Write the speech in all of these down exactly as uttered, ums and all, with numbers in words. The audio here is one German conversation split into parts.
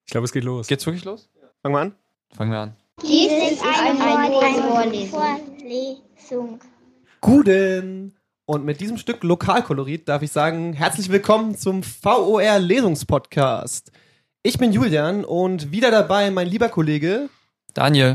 Ich glaube, es geht los. Geht's wirklich los? Fangen wir an? Fangen wir an. Dies ist eine, eine Vorlesung. Guten. Und mit diesem Stück Lokalkolorit darf ich sagen, herzlich willkommen zum V O R-Lesungspodcast. Ich bin Julian und wieder dabei mein lieber Kollege Daniel.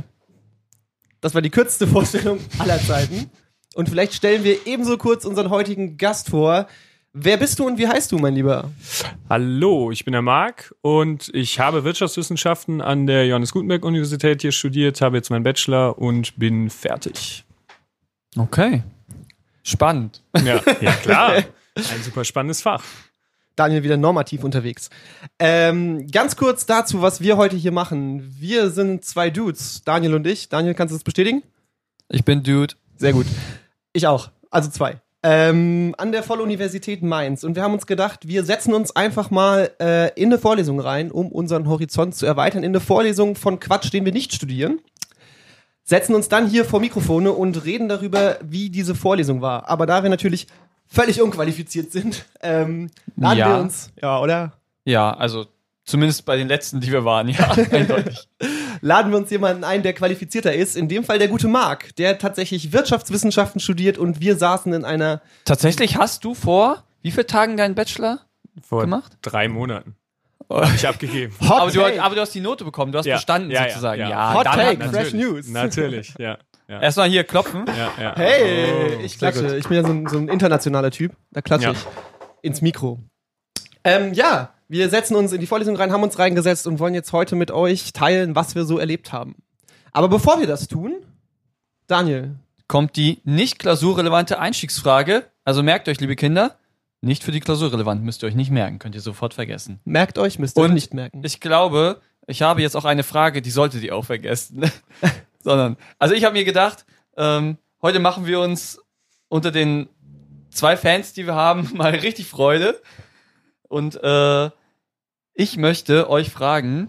Das war die kürzeste Vorstellung aller Zeiten. Und vielleicht stellen wir ebenso kurz unseren heutigen Gast vor. Wer bist du und wie heißt du, mein Lieber? Hallo, ich bin der Marc und ich habe Wirtschaftswissenschaften an der Johannes Gutenberg Universität hier studiert, habe jetzt meinen Bachelor und bin fertig. Okay. Spannend. Ja, ja klar. Ein super spannendes Fach. Daniel wieder normativ unterwegs. Ähm, ganz kurz dazu, was wir heute hier machen. Wir sind zwei Dudes, Daniel und ich. Daniel, kannst du das bestätigen? Ich bin Dude. Sehr gut. Ich auch. Also zwei. Ähm, an der Volluniversität Mainz. Und wir haben uns gedacht, wir setzen uns einfach mal äh, in eine Vorlesung rein, um unseren Horizont zu erweitern. In eine Vorlesung von Quatsch, den wir nicht studieren. Setzen uns dann hier vor Mikrofone und reden darüber, wie diese Vorlesung war. Aber da wir natürlich völlig unqualifiziert sind, ähm, laden Ja. wir uns, ja, oder? Ja, also zumindest bei den letzten, die wir waren, ja, eindeutig. Laden wir uns jemanden ein, der qualifizierter ist. In dem Fall der gute Marc, der tatsächlich Wirtschaftswissenschaften studiert und wir saßen in einer... Tatsächlich hast du vor wie vielen Tagen deinen Bachelor Vor gemacht? drei Monaten. Habe ich abgegeben. Hot Aber du, Take. aber du hast die Note bekommen, du hast Ja. bestanden Ja, ja, sozusagen. ja. Ja, Hot dann Take, hat- Fresh News. Natürlich, ja. ja. Erstmal hier klopfen. ja, ja. Hey, Oh, ich sehr klatsche. gut. Ich bin ja so ein, so ein internationaler Typ. Da klatsche Ja. ich ins Mikro. Ähm, ja, wir setzen uns in die Vorlesung rein, haben uns reingesetzt und wollen jetzt heute mit euch teilen, was wir so erlebt haben. Aber bevor wir das tun, Daniel, Kommt die nicht klausurrelevante Einstiegsfrage. Also merkt euch, liebe Kinder, nicht für die Klausur relevant, müsst ihr euch nicht merken, könnt ihr sofort vergessen. merkt euch, müsst ihr Und nicht merken. Ich glaube, ich habe jetzt auch eine Frage, die solltet ihr auch vergessen. Sondern, also ich habe mir gedacht, ähm, heute machen wir uns unter den zwei Fans, die wir haben, mal richtig Freude. Und äh, ich möchte euch fragen,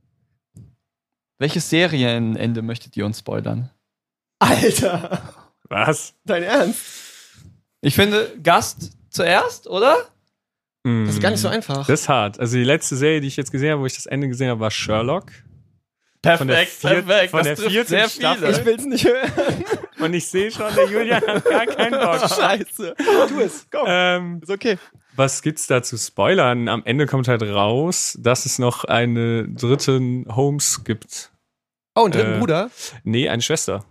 welches Serienende möchtet ihr uns spoilern? Alter, Was? dein Ernst? Ich finde, Gast zuerst, oder? Das ist gar nicht so einfach. Das ist hart. Also die letzte Serie, die ich jetzt gesehen habe, wo ich das Ende gesehen habe, war Sherlock. Von der vier- von der vierten sehr Staffel. viele. Ich will's nicht hören. Und ich sehe schon, der Julian hat gar keinen Bock. Scheiße. Tu es, komm. Ähm, Ist okay. was gibt's da zu spoilern? Am Ende kommt halt raus, dass es noch eine dritten Holmes gibt. Oh, einen dritten äh, Bruder? Nee, eine Schwester.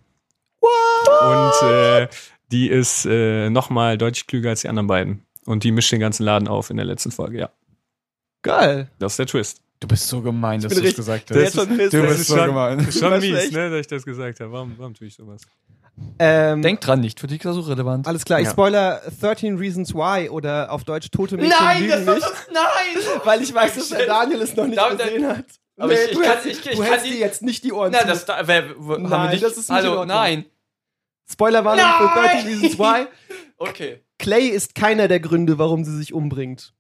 Und äh, die ist äh, nochmal deutlich klüger als die anderen beiden. Und die mischt den ganzen Laden auf in der letzten Folge, ja. Geil. Das ist der Twist. Du bist so gemein, dass bin du es richtig- gesagt Der hast. ist schon Du das bist so gemein. Ist schon Das mies, schlecht. ne, dass ich das gesagt habe. Warum, warum tue ich sowas? Ähm, Denk dran, nicht für die Klausur relevant. Alles klar, ich Ja. spoiler thirteen Reasons Why oder auf Deutsch Tote Mädchen Nein, lügen das nicht, ist nein! weil ich weiß, dass der Daniel es noch nicht Darf- gesehen hat. Aber ich- ich du kann- hältst, ich- ich du kann hältst die- dir jetzt nicht die Ohren Na, zu. das da, wer, wo, haben wir Nein, nicht, das ist nicht in Hallo, Ordnung. nein. Spoilerwarnung für Nein! thirteen Reasons Why. Okay. Clay ist keiner der Gründe, warum sie sich umbringt.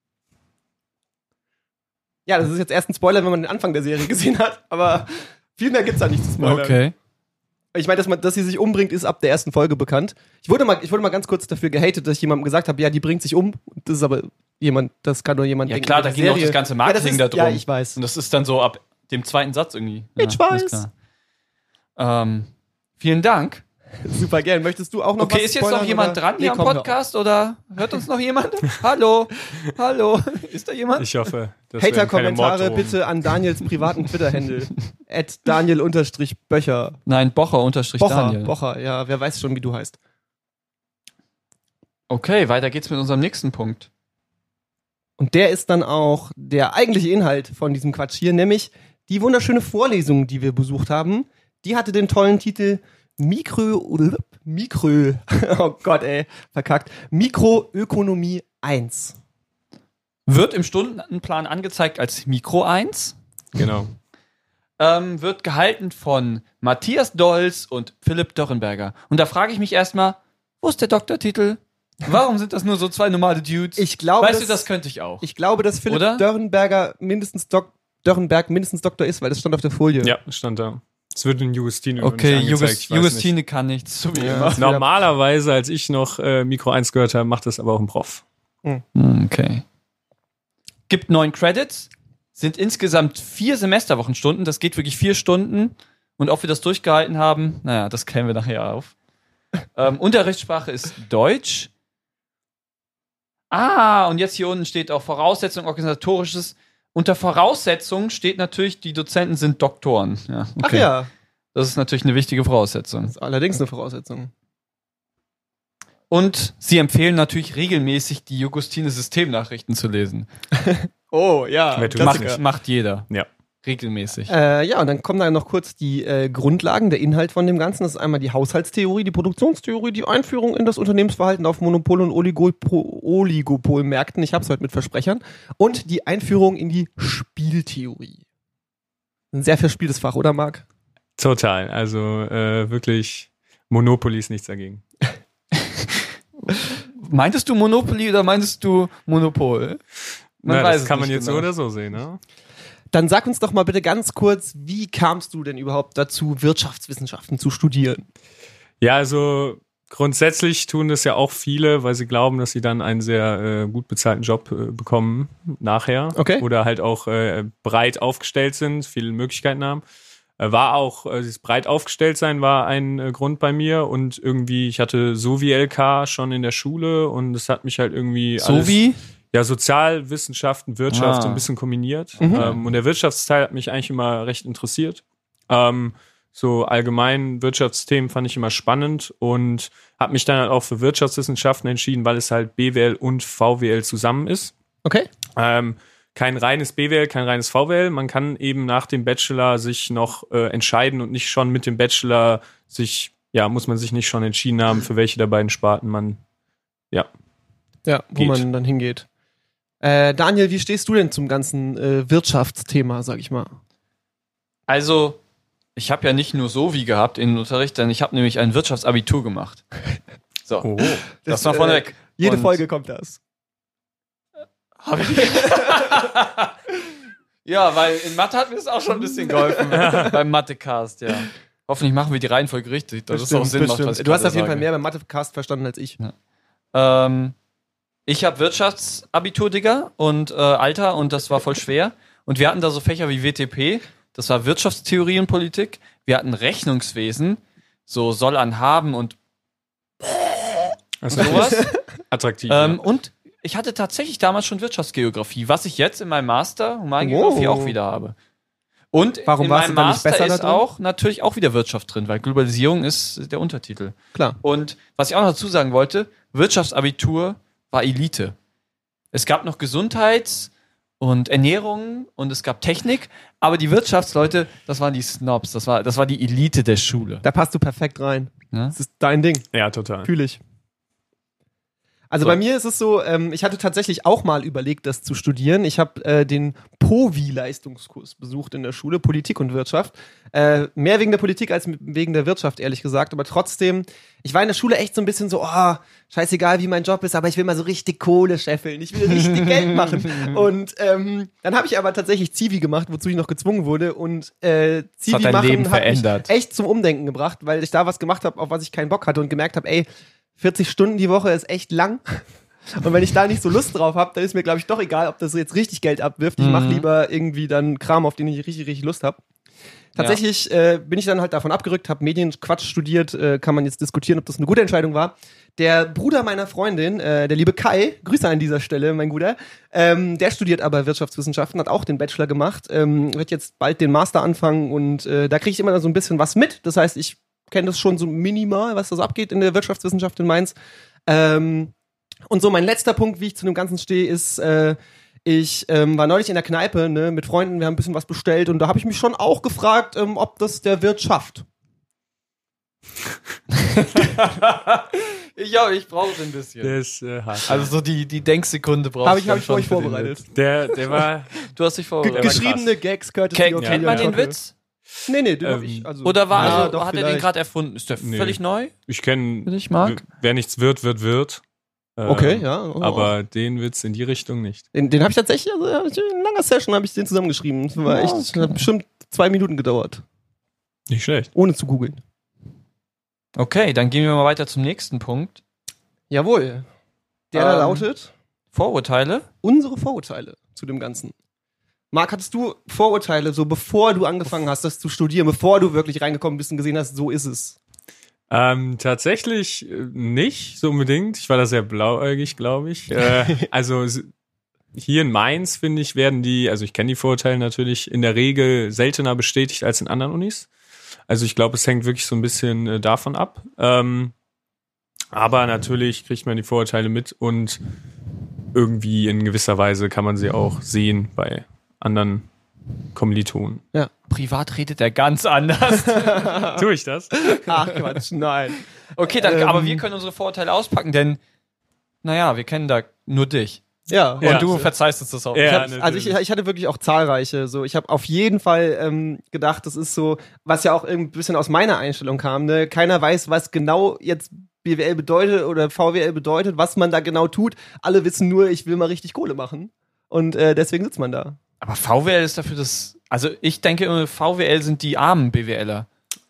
Ja, das ist jetzt erst ein Spoiler, wenn man den Anfang der Serie gesehen hat, aber viel mehr gibt's da nicht zu spoilern. Okay. Ich meine, dass, man- dass sie sich umbringt, ist ab der ersten Folge bekannt. Ich wurde mal, ich wurde mal ganz kurz dafür gehatet, dass ich jemandem gesagt habe, ja, die bringt sich um. Das ist aber jemand, das kann nur jemand Ja denken, klar, der da die ging auch Serie- das ganze ja, Marketing das ist, da drum. Ja, ich weiß. Und das ist dann so ab dem zweiten Satz irgendwie. Ich Ja, weiß. ist klar. Ähm, vielen Dank. Super gern. Möchtest du auch noch Okay, was ist jetzt noch spoilern, jemand oder? dran hier Nee, am komm, hör auf. Podcast oder hört uns noch jemand? Hallo? Hallo? Ist da jemand? Ich hoffe, das werden keine Hater-Kommentare Morddrohungen. bitte an Daniels privaten Twitter-Handle. at Daniel-Böcher. Nein, Bocher unterstrich Bocher, Daniel. Bocher, ja, wer weiß schon, wie du heißt. Okay, weiter geht's mit unserem nächsten Punkt. Und der ist dann auch der eigentliche Inhalt von diesem Quatsch hier, nämlich die wunderschöne Vorlesung, die wir besucht haben. Die hatte den tollen Titel Mikro, Mikro, oh Gott ey, verkackt, Mikroökonomie eins. Wird im Stundenplan angezeigt als Mikro eins. Genau. Ähm, wird gehalten von Matthias Dolz und Philipp Dörrenberger. Und da frage ich mich erstmal, wo ist der Doktortitel? Warum sind das nur so zwei normale Dudes? Ich glaube, weißt dass, du, das könnte ich auch. ich glaube, dass Philipp Oder? Dörrenberger mindestens Dok Dörrenberg mindestens Doktor ist, weil das stand auf der Folie. Ja, stand da. Es wird in Jugustine okay, nicht angezeigt, Jugust, ich weiß Jugustine kann nichts, so wie Ja. immer. nicht. Normalerweise, als ich noch äh, Mikro eins gehört habe, macht das aber auch ein Prof. Hm, Okay. Gibt neun Credits. sind insgesamt vier Semesterwochenstunden. Das geht wirklich vier Stunden. Und ob wir das durchgehalten haben, naja, das klären wir nachher auf. ähm, Unterrichtssprache ist Deutsch. Ah, und jetzt hier unten steht auch Voraussetzung, organisatorisches. Unter Voraussetzung steht natürlich, die Dozenten sind Doktoren. Ja, okay. Ach ja, Das ist natürlich eine wichtige Voraussetzung. das ist allerdings eine Voraussetzung. Und sie empfehlen natürlich regelmäßig, die Jugostine-Systemnachrichten zu lesen. Oh, ja. Wer tut's Macht, nicht? macht jeder. Ja. Regelmäßig. Äh, ja, und dann kommen da noch kurz die äh, Grundlagen, der Inhalt von dem Ganzen. Das ist einmal die Haushaltstheorie, die Produktionstheorie, die Einführung in das Unternehmensverhalten auf Monopol- und Oligopo- Oligopolmärkten. Ich hab's heute mit Versprechern. Und die Einführung in die Spieltheorie. Ein sehr verspieltes Fach, oder Marc? Total. Also äh, wirklich Monopoly ist nichts dagegen. Meintest du Monopoly oder meintest du Monopol? Man Na, weiß das es kann man nicht jetzt genau. so oder so sehen, ne? Dann sag uns doch mal bitte ganz kurz, wie kamst du denn überhaupt dazu, Wirtschaftswissenschaften zu studieren? Ja, also grundsätzlich tun das ja auch viele, weil sie glauben, dass sie dann einen sehr äh, gut bezahlten Job äh, bekommen nachher. Okay. Oder halt auch äh, breit aufgestellt sind, viele Möglichkeiten haben. Äh, war auch, äh, dieses breit aufgestellt sein war ein äh, Grund bei mir und irgendwie, ich hatte so wie L K schon in der Schule und es hat mich halt irgendwie So alles, wie? ja, Sozialwissenschaften, Wirtschaft Ah. so ein bisschen kombiniert. Mhm. Ähm, und der Wirtschaftsteil hat mich eigentlich immer recht interessiert. Ähm, so allgemein Wirtschaftsthemen fand ich immer spannend und habe mich dann halt auch für Wirtschaftswissenschaften entschieden, weil es halt B W L und V W L zusammen ist. Okay. Ähm, kein reines B W L, kein reines V W L. Man kann eben nach dem Bachelor sich noch äh, entscheiden und nicht schon mit dem Bachelor sich, ja, muss man sich nicht schon entschieden haben, für welche der beiden Sparten man, ja. Ja, wo Geht. man dann hingeht. Äh, Daniel, wie stehst du denn zum ganzen äh, Wirtschaftsthema, sag ich mal? Also, ich habe ja nicht nur so wie gehabt in den Unterricht, denn ich habe nämlich ein Wirtschaftsabitur gemacht. So, Oh. das, war äh, vorneweg. Jede Und- Folge kommt das. Hab ich ja, weil in Mathe hat mir das auch schon ein bisschen geholfen. Beim Mathe-Cast, ja. Hoffentlich machen wir die Reihenfolge richtig, dass es auch Sinn macht, was ich Du hast gerade auf jeden Fall sage. mehr beim Mathe-Cast verstanden als ich. Ähm, ich habe Wirtschaftsabitur, Digga, und äh, Alter, und das war voll schwer. Und wir hatten da so Fächer wie W T P, das war Wirtschaftstheorie und Politik. Wir hatten Rechnungswesen, so soll an haben und Das ist sowas. attraktiv. ähm, ja. und ich hatte tatsächlich damals schon Wirtschaftsgeografie, was ich jetzt in meinem Master Humangeografie Oh. auch wieder habe. Und Warum in warst meinem du da nicht Master besser da ist drin? auch natürlich auch wieder Wirtschaft drin, weil Globalisierung ist der Untertitel. Klar. Und was ich auch noch dazu sagen wollte, Wirtschaftsabitur war Elite. Es gab noch Gesundheits- und Ernährung und es gab Technik, aber die Wirtschaftsleute, das waren die Snobs, das war, das war die Elite der Schule. Da passt du perfekt rein. Ja? Das ist dein Ding. Ja, total. Fühl ich. Also So. bei mir ist es so, ähm, ich hatte tatsächlich auch mal überlegt, das zu studieren. Ich habe äh, den P O V I-Leistungskurs besucht in der Schule, Politik und Wirtschaft. Äh, mehr wegen der Politik als wegen der Wirtschaft, ehrlich gesagt. Aber trotzdem, ich war in der Schule echt so ein bisschen so, oh, scheißegal, wie mein Job ist, aber ich will mal so richtig Kohle scheffeln. Ich will richtig Geld machen. Und ähm, dann habe ich aber tatsächlich Zivi gemacht, wozu ich noch gezwungen wurde. Und äh, Zivi hat dein machen Leben hat mich verändert. echt zum Umdenken gebracht, weil ich da was gemacht habe, auf was ich keinen Bock hatte und gemerkt habe, ey, vierzig Stunden die Woche ist echt lang. Und wenn ich da nicht so Lust drauf habe, dann ist mir, glaube ich, doch egal, ob das jetzt richtig Geld abwirft. Ich mache Mhm. lieber irgendwie dann Kram, auf den ich richtig, richtig Lust habe. Tatsächlich äh, bin ich dann halt davon abgerückt, habe Medienquatsch studiert, äh, kann man jetzt diskutieren, ob das eine gute Entscheidung war. Der Bruder meiner Freundin, äh, der liebe Kai, Grüße an dieser Stelle, mein Guter, ähm, der studiert aber Wirtschaftswissenschaften, hat auch den Bachelor gemacht, ähm, wird jetzt bald den Master anfangen und äh, da kriege ich immer so ein bisschen was mit. Das heißt, ich kenne das schon so minimal, was das abgeht in der Wirtschaftswissenschaft in Mainz. Ähm, und so mein letzter Punkt, wie ich zu dem Ganzen stehe, ist, äh, ich ähm, war neulich in der Kneipe, ne, mit Freunden, wir haben ein bisschen was bestellt und da habe ich mich schon auch gefragt, ähm, ob das der Wirt schafft. Ich, ja, ich brauche ein bisschen. Der ist äh, hart. Also so die, die Denksekunde brauchst Habe ich, du hab dann ich für schon euch für den vorbereitet. Witz. der, der war. Du hast dich Ge vorbereitet. war geschriebene Gags, Courtesy Kennt, of kennt man Julian den Kocke. Witz? Nee, nee, den hab Ähm, ich. Also, Oder war, ja, also, doch, hat er den vielleicht. gerade erfunden? Ist der Nee. völlig neu? Ich kenne. Den ich mag? Wer nichts wird, wird, wird. Ähm, Okay, ja. Oh. Aber den Witz in die Richtung nicht. Den, den habe ich tatsächlich, also hab ich in langer Session habe ich den zusammengeschrieben. Das war Oh, echt, okay. hat bestimmt zwei Minuten gedauert. Nicht schlecht. Ohne zu googeln. Okay, dann gehen wir mal weiter zum nächsten Punkt. Jawohl. Der da Ähm. lautet Vorurteile. unsere Vorurteile zu dem Ganzen. Marc, hattest du Vorurteile, so bevor du angefangen hast, das zu studieren, bevor du wirklich reingekommen bist und gesehen hast, so ist es? Ähm, tatsächlich äh, nicht so unbedingt. Ich war da sehr blauäugig, glaube ich. Äh, also s- hier in Mainz, finde ich, werden die, also ich kenne die Vorurteile natürlich, in der Regel seltener bestätigt als in anderen Unis. Also ich glaube, es hängt wirklich so ein bisschen äh, davon ab. Ähm, aber natürlich kriegt man die Vorurteile mit und irgendwie in gewisser Weise kann man sie auch sehen bei anderen Kommilitonen. Privat redet er ganz anders. Tue ich das? Ach Quatsch, nein. Okay, dann, Ähm. aber wir können unsere Vorurteile auspacken, denn, naja, wir kennen da nur dich. Ja, Und Ja. du verzeihst uns das auch. Ja. Ich hab, also ich, natürlich. ich hatte wirklich auch zahlreiche. So, ich habe auf jeden Fall ähm, gedacht, das ist so, was ja auch ein bisschen aus meiner Einstellung kam. Ne? Keiner weiß, was genau jetzt B W L bedeutet oder V W L bedeutet, was man da genau tut. Alle wissen nur, ich will mal richtig Kohle machen. Und äh, deswegen sitzt man da. Aber V W L ist dafür das, also ich denke immer, V W L sind die armen B W Ler.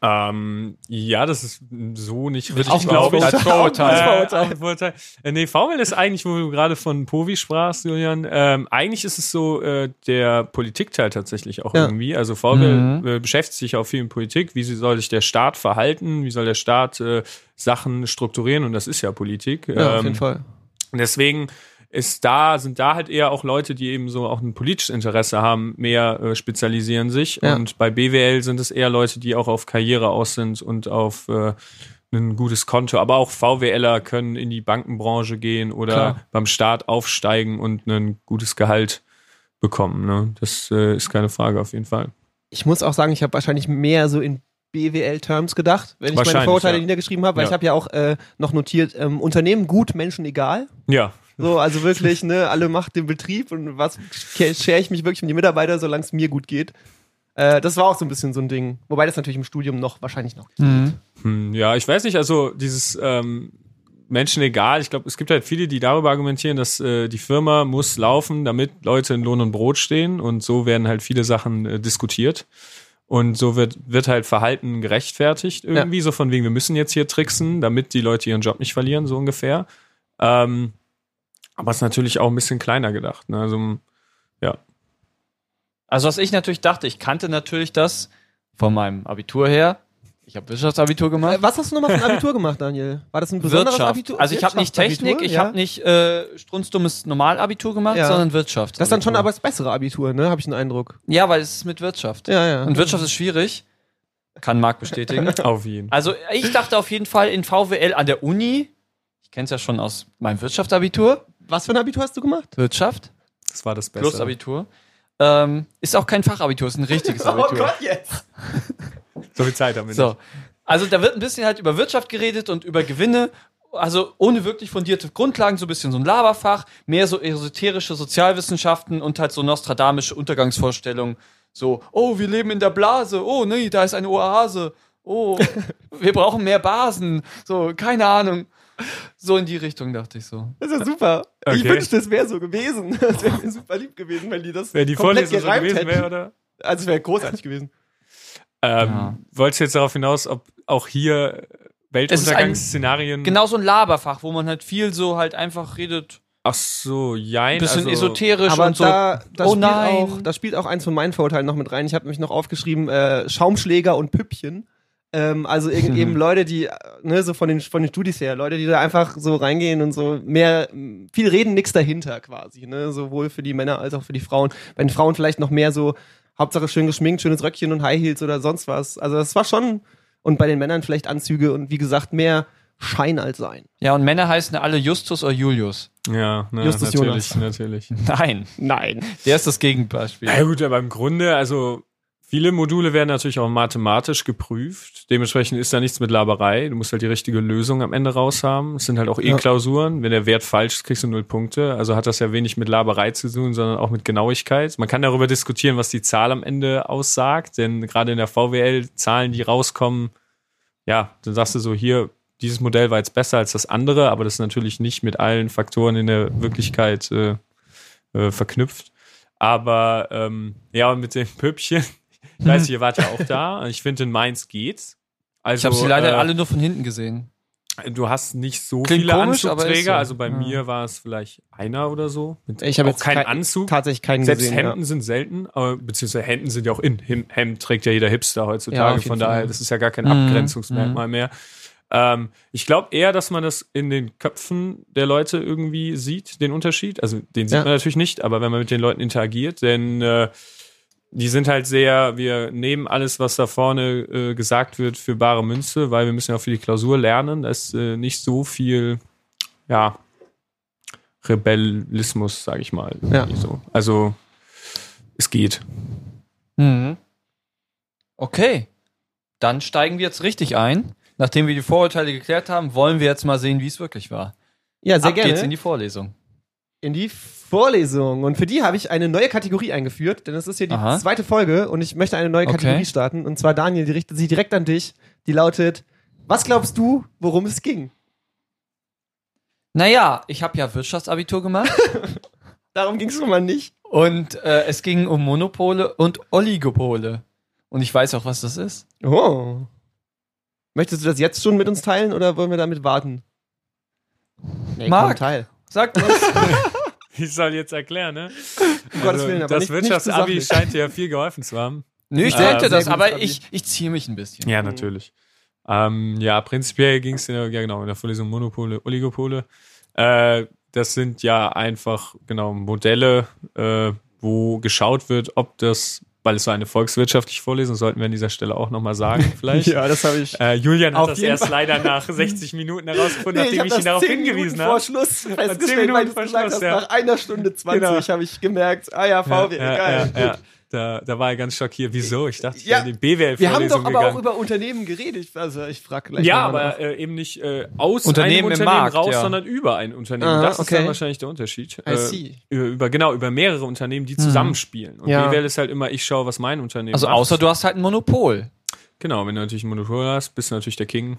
Ähm, ja, das ist so nicht Würde richtig, ich glaube ich. als Vorurteil. Äh, Vorurteil. auch ein Vorurteil. Äh, nee, V W L ist eigentlich, wo du gerade von Povi sprachst, Julian, ähm, eigentlich ist es so äh, der Politikteil tatsächlich auch Ja. irgendwie. Also V W L Mhm. äh, beschäftigt sich auch viel mit Politik. Wie soll sich der Staat verhalten? Wie soll der Staat äh, Sachen strukturieren? Und das ist ja Politik. Ja, auf Ähm, jeden Fall. Und deswegen ist da, sind da halt eher auch Leute, die eben so auch ein politisches Interesse haben, mehr äh, spezialisieren sich. Ja. Und bei B W L sind es eher Leute, die auch auf Karriere aus sind und auf äh, ein gutes Konto. Aber auch VWLer können in die Bankenbranche gehen oder Klar. beim Staat aufsteigen und ein gutes Gehalt bekommen. Ne? Das äh, ist keine Frage auf jeden Fall. Ich muss auch sagen, ich habe wahrscheinlich mehr so in B W L-Terms gedacht, wenn ich meine Wahrscheinlich, Vorurteile ja. niedergeschrieben habe, weil Ja. ich habe ja auch äh, noch notiert, ähm, Unternehmen gut, Menschen egal. Ja. So, also wirklich, ne, alle macht den Betrieb und was schere ich mich wirklich um die Mitarbeiter, solange es mir gut geht. Äh, das war auch so ein bisschen so ein Ding. Wobei das natürlich im Studium noch wahrscheinlich noch. Mhm. Hm, ja, ich weiß nicht, also dieses ähm, Menschen egal, ich glaube, es gibt halt viele, die darüber argumentieren, dass äh, die Firma muss laufen, damit Leute in Lohn und Brot stehen und so werden halt viele Sachen äh, diskutiert und so wird, wird halt Verhalten gerechtfertigt irgendwie, so von wegen, wir müssen jetzt hier tricksen, damit die Leute ihren Job nicht verlieren, so ungefähr. Ähm, aber es ist natürlich auch ein bisschen kleiner gedacht, ne? Also, ja. Also was ich natürlich dachte, ich kannte natürlich das von meinem Abitur her. Ich habe Wirtschaftsabitur gemacht. Äh, was hast du nochmal für ein Abitur gemacht, Daniel? War das ein besonderes Wirtschaft. Abitur? Also ich habe nicht Technik, Wirtschaftsabitur, ich ja. habe nicht äh, strunzdummes Normalabitur gemacht, Ja. sondern Wirtschaft. Das ist dann schon aber das bessere Abitur, ne? Habe ich den Eindruck. Ja, weil es ist mit Wirtschaft. Ja, ja. Und Wirtschaft ist schwierig. Kann Marc bestätigen. Auf jeden Fall. Also ich dachte auf jeden Fall in V W L an der Uni. Ich kenne es ja schon aus meinem Wirtschaftsabitur. Was für ein Abitur hast du gemacht? Wirtschaft Das war das Beste. plus Abitur. Ähm, ist auch kein Fachabitur, ist ein richtiges Abitur. jetzt. So viel Zeit haben wir So. nicht. Also da wird ein bisschen halt über Wirtschaft geredet und über Gewinne. Also ohne wirklich fundierte Grundlagen, so ein bisschen so ein Laberfach, mehr so esoterische Sozialwissenschaften und halt so nostradamische Untergangsvorstellungen. So, oh, wir leben in der Blase. Oh, nee, da ist eine Oase. Oh, wir brauchen mehr Basen. So, keine Ahnung. So in die Richtung dachte ich so. Das ist ja super. Ich Okay. wünschte, es wäre so gewesen. Es wäre mir super lieb gewesen, wenn die das Wer die komplett Vorlesung so gereimt gewesen hätten. wäre, oder? Also es wäre großartig gewesen. Ähm, Ja. Wolltest du jetzt darauf hinaus, ob auch hier Weltuntergangsszenarien... Genau so ein Laberfach, wo man halt viel so halt einfach redet. Ach so, jein. Ein bisschen also, esoterisch Aber und so. da, da, oh spielt nein. auch, da spielt auch eins von meinen Vorurteilen noch mit rein. Ich habe mich noch aufgeschrieben, äh, Schaumschläger und Püppchen. Ähm, also eben, eben Leute, die, äh, ne, so von den, von den Studis her, Leute, die da einfach so reingehen und so mehr, m, viel reden, nix dahinter quasi, ne, sowohl für die Männer als auch für die Frauen. Bei den Frauen vielleicht noch mehr so, Hauptsache schön geschminkt, schönes Röckchen und High Heels oder sonst was. Also das war schon, und bei den Männern vielleicht Anzüge und wie gesagt, mehr Schein als Sein. Ja, und Männer heißen alle Justus oder Julius. Ja, ne, Justus natürlich, Jonas. natürlich. Nein, Nein. der ist das Gegenbeispiel. Na ja, gut, aber im Grunde, also viele Module werden natürlich auch mathematisch geprüft. Dementsprechend ist da nichts mit Laberei. Du musst halt die richtige Lösung am Ende raus haben. Es sind halt auch Ja. E-Klausuren. Wenn der Wert falsch ist, kriegst du null Punkte. Also hat das ja wenig mit Laberei zu tun, sondern auch mit Genauigkeit. Man kann darüber diskutieren, was die Zahl am Ende aussagt. Denn gerade in der V W L, Zahlen, die rauskommen, ja, dann sagst du so, hier, dieses Modell war jetzt besser als das andere, aber das ist natürlich nicht mit allen Faktoren in der Wirklichkeit äh, äh, verknüpft. Aber ähm, ja, und mit den Püppchen, ich weiß, ihr wart ja auch da. Ich finde, in Mainz geht's. Also, Ich habe sie leider äh, alle nur von hinten gesehen. Du hast nicht so Klingt viele komisch, aber Anzugträger. ist so. Also bei Ja. mir war es vielleicht einer oder so. Mit Ich habe auch jetzt keinen kein- Anzug. tatsächlich keinen Selbst gesehen. Hemden sind selten, aber beziehungsweise Hemden sind ja auch in. Hem- Hemd trägt ja jeder Hipster heutzutage. auf jeden Von Fall. daher, das ist ja gar kein Mhm. Abgrenzungsmerkmal mehr. Ähm, ich glaube eher, dass man das in den Köpfen der Leute irgendwie sieht, den Unterschied. Also den sieht Ja. man natürlich nicht, aber wenn man mit den Leuten interagiert, denn äh, die sind halt sehr, wir nehmen alles, was da vorne äh, gesagt wird, für bare Münze, weil wir müssen ja auch für die Klausur lernen. Da ist äh, nicht so viel, ja, Rebellismus, sage ich mal. irgendwie Ja. So. Also es geht. Mhm. Okay. Dann steigen wir jetzt richtig ein. Nachdem wir die Vorurteile geklärt haben, wollen wir jetzt mal sehen, wie es wirklich war. Ja, sehr Ab gerne. geht's in die Vorlesung. in die Vorlesung. Und für die habe ich eine neue Kategorie eingeführt, denn es ist hier die Aha. zweite Folge und ich möchte eine neue Okay. Kategorie starten. Und zwar, Daniel, die richtet sich direkt an dich. Die lautet: Was glaubst du, worum es ging? Naja, ich habe ja Wirtschaftsabitur gemacht Darum ging es schon mal nicht. und äh, es ging um Monopole und Oligopole. Und ich weiß auch, was das ist. Oh. Möchtest du das jetzt schon mit uns teilen oder wollen wir damit warten? Nee, Marc. komm, teil. Sag mal. Ich soll jetzt erklären, ne? Um Gottes Willen, aber das nicht, nicht zu Wirtschaftsabi sachlich. scheint dir ja viel geholfen zu haben. Nö, ich Ah, denke sehr das, gutes aber Abi. ich, ich ziehe mich ein bisschen. Ja, natürlich. Ähm, ja, prinzipiell ging es ja genau in der Vorlesung Monopole, Oligopole. Äh, das sind ja einfach genau Modelle, äh, wo geschaut wird, ob das, weil es so eine volkswirtschaftliche Vorlesung, sollten wir an dieser Stelle auch nochmal sagen, vielleicht. Ja, das habe ich. Äh, Julian hat Auf das jeden erst Fall. leider nach sechzig Minuten herausgefunden, Nee, nachdem ich, hab ihn darauf zehn hingewiesen Minuten vor habe. Schluss zehn festgestellt, Minuten weil du vor es gesagt Schluss, hast, ja. nach einer Stunde zwanzig Genau. habe ich gemerkt, ah ja, V W L, ja, geil. ja, ja. Da, da war er ganz schockiert. Wieso? Ich dachte, ich Ja, wäre in die B W Wir haben doch L-Vorlesung aber gegangen. auch über Unternehmen geredet. Also ich frage gleich Ja, mal nach. aber äh, eben nicht äh, aus Unternehmen einem im Unternehmen Markt, raus, ja. sondern über ein Unternehmen. Ah, das ist okay. dann wahrscheinlich der Unterschied. I Äh, see. über, über genau über mehrere Unternehmen, die zusammenspielen. Und Ja. B W L ist halt immer, ich schaue, was mein Unternehmen Also macht. außer du hast halt ein Monopol. Genau, wenn du natürlich ein Monopol hast, bist du natürlich der King.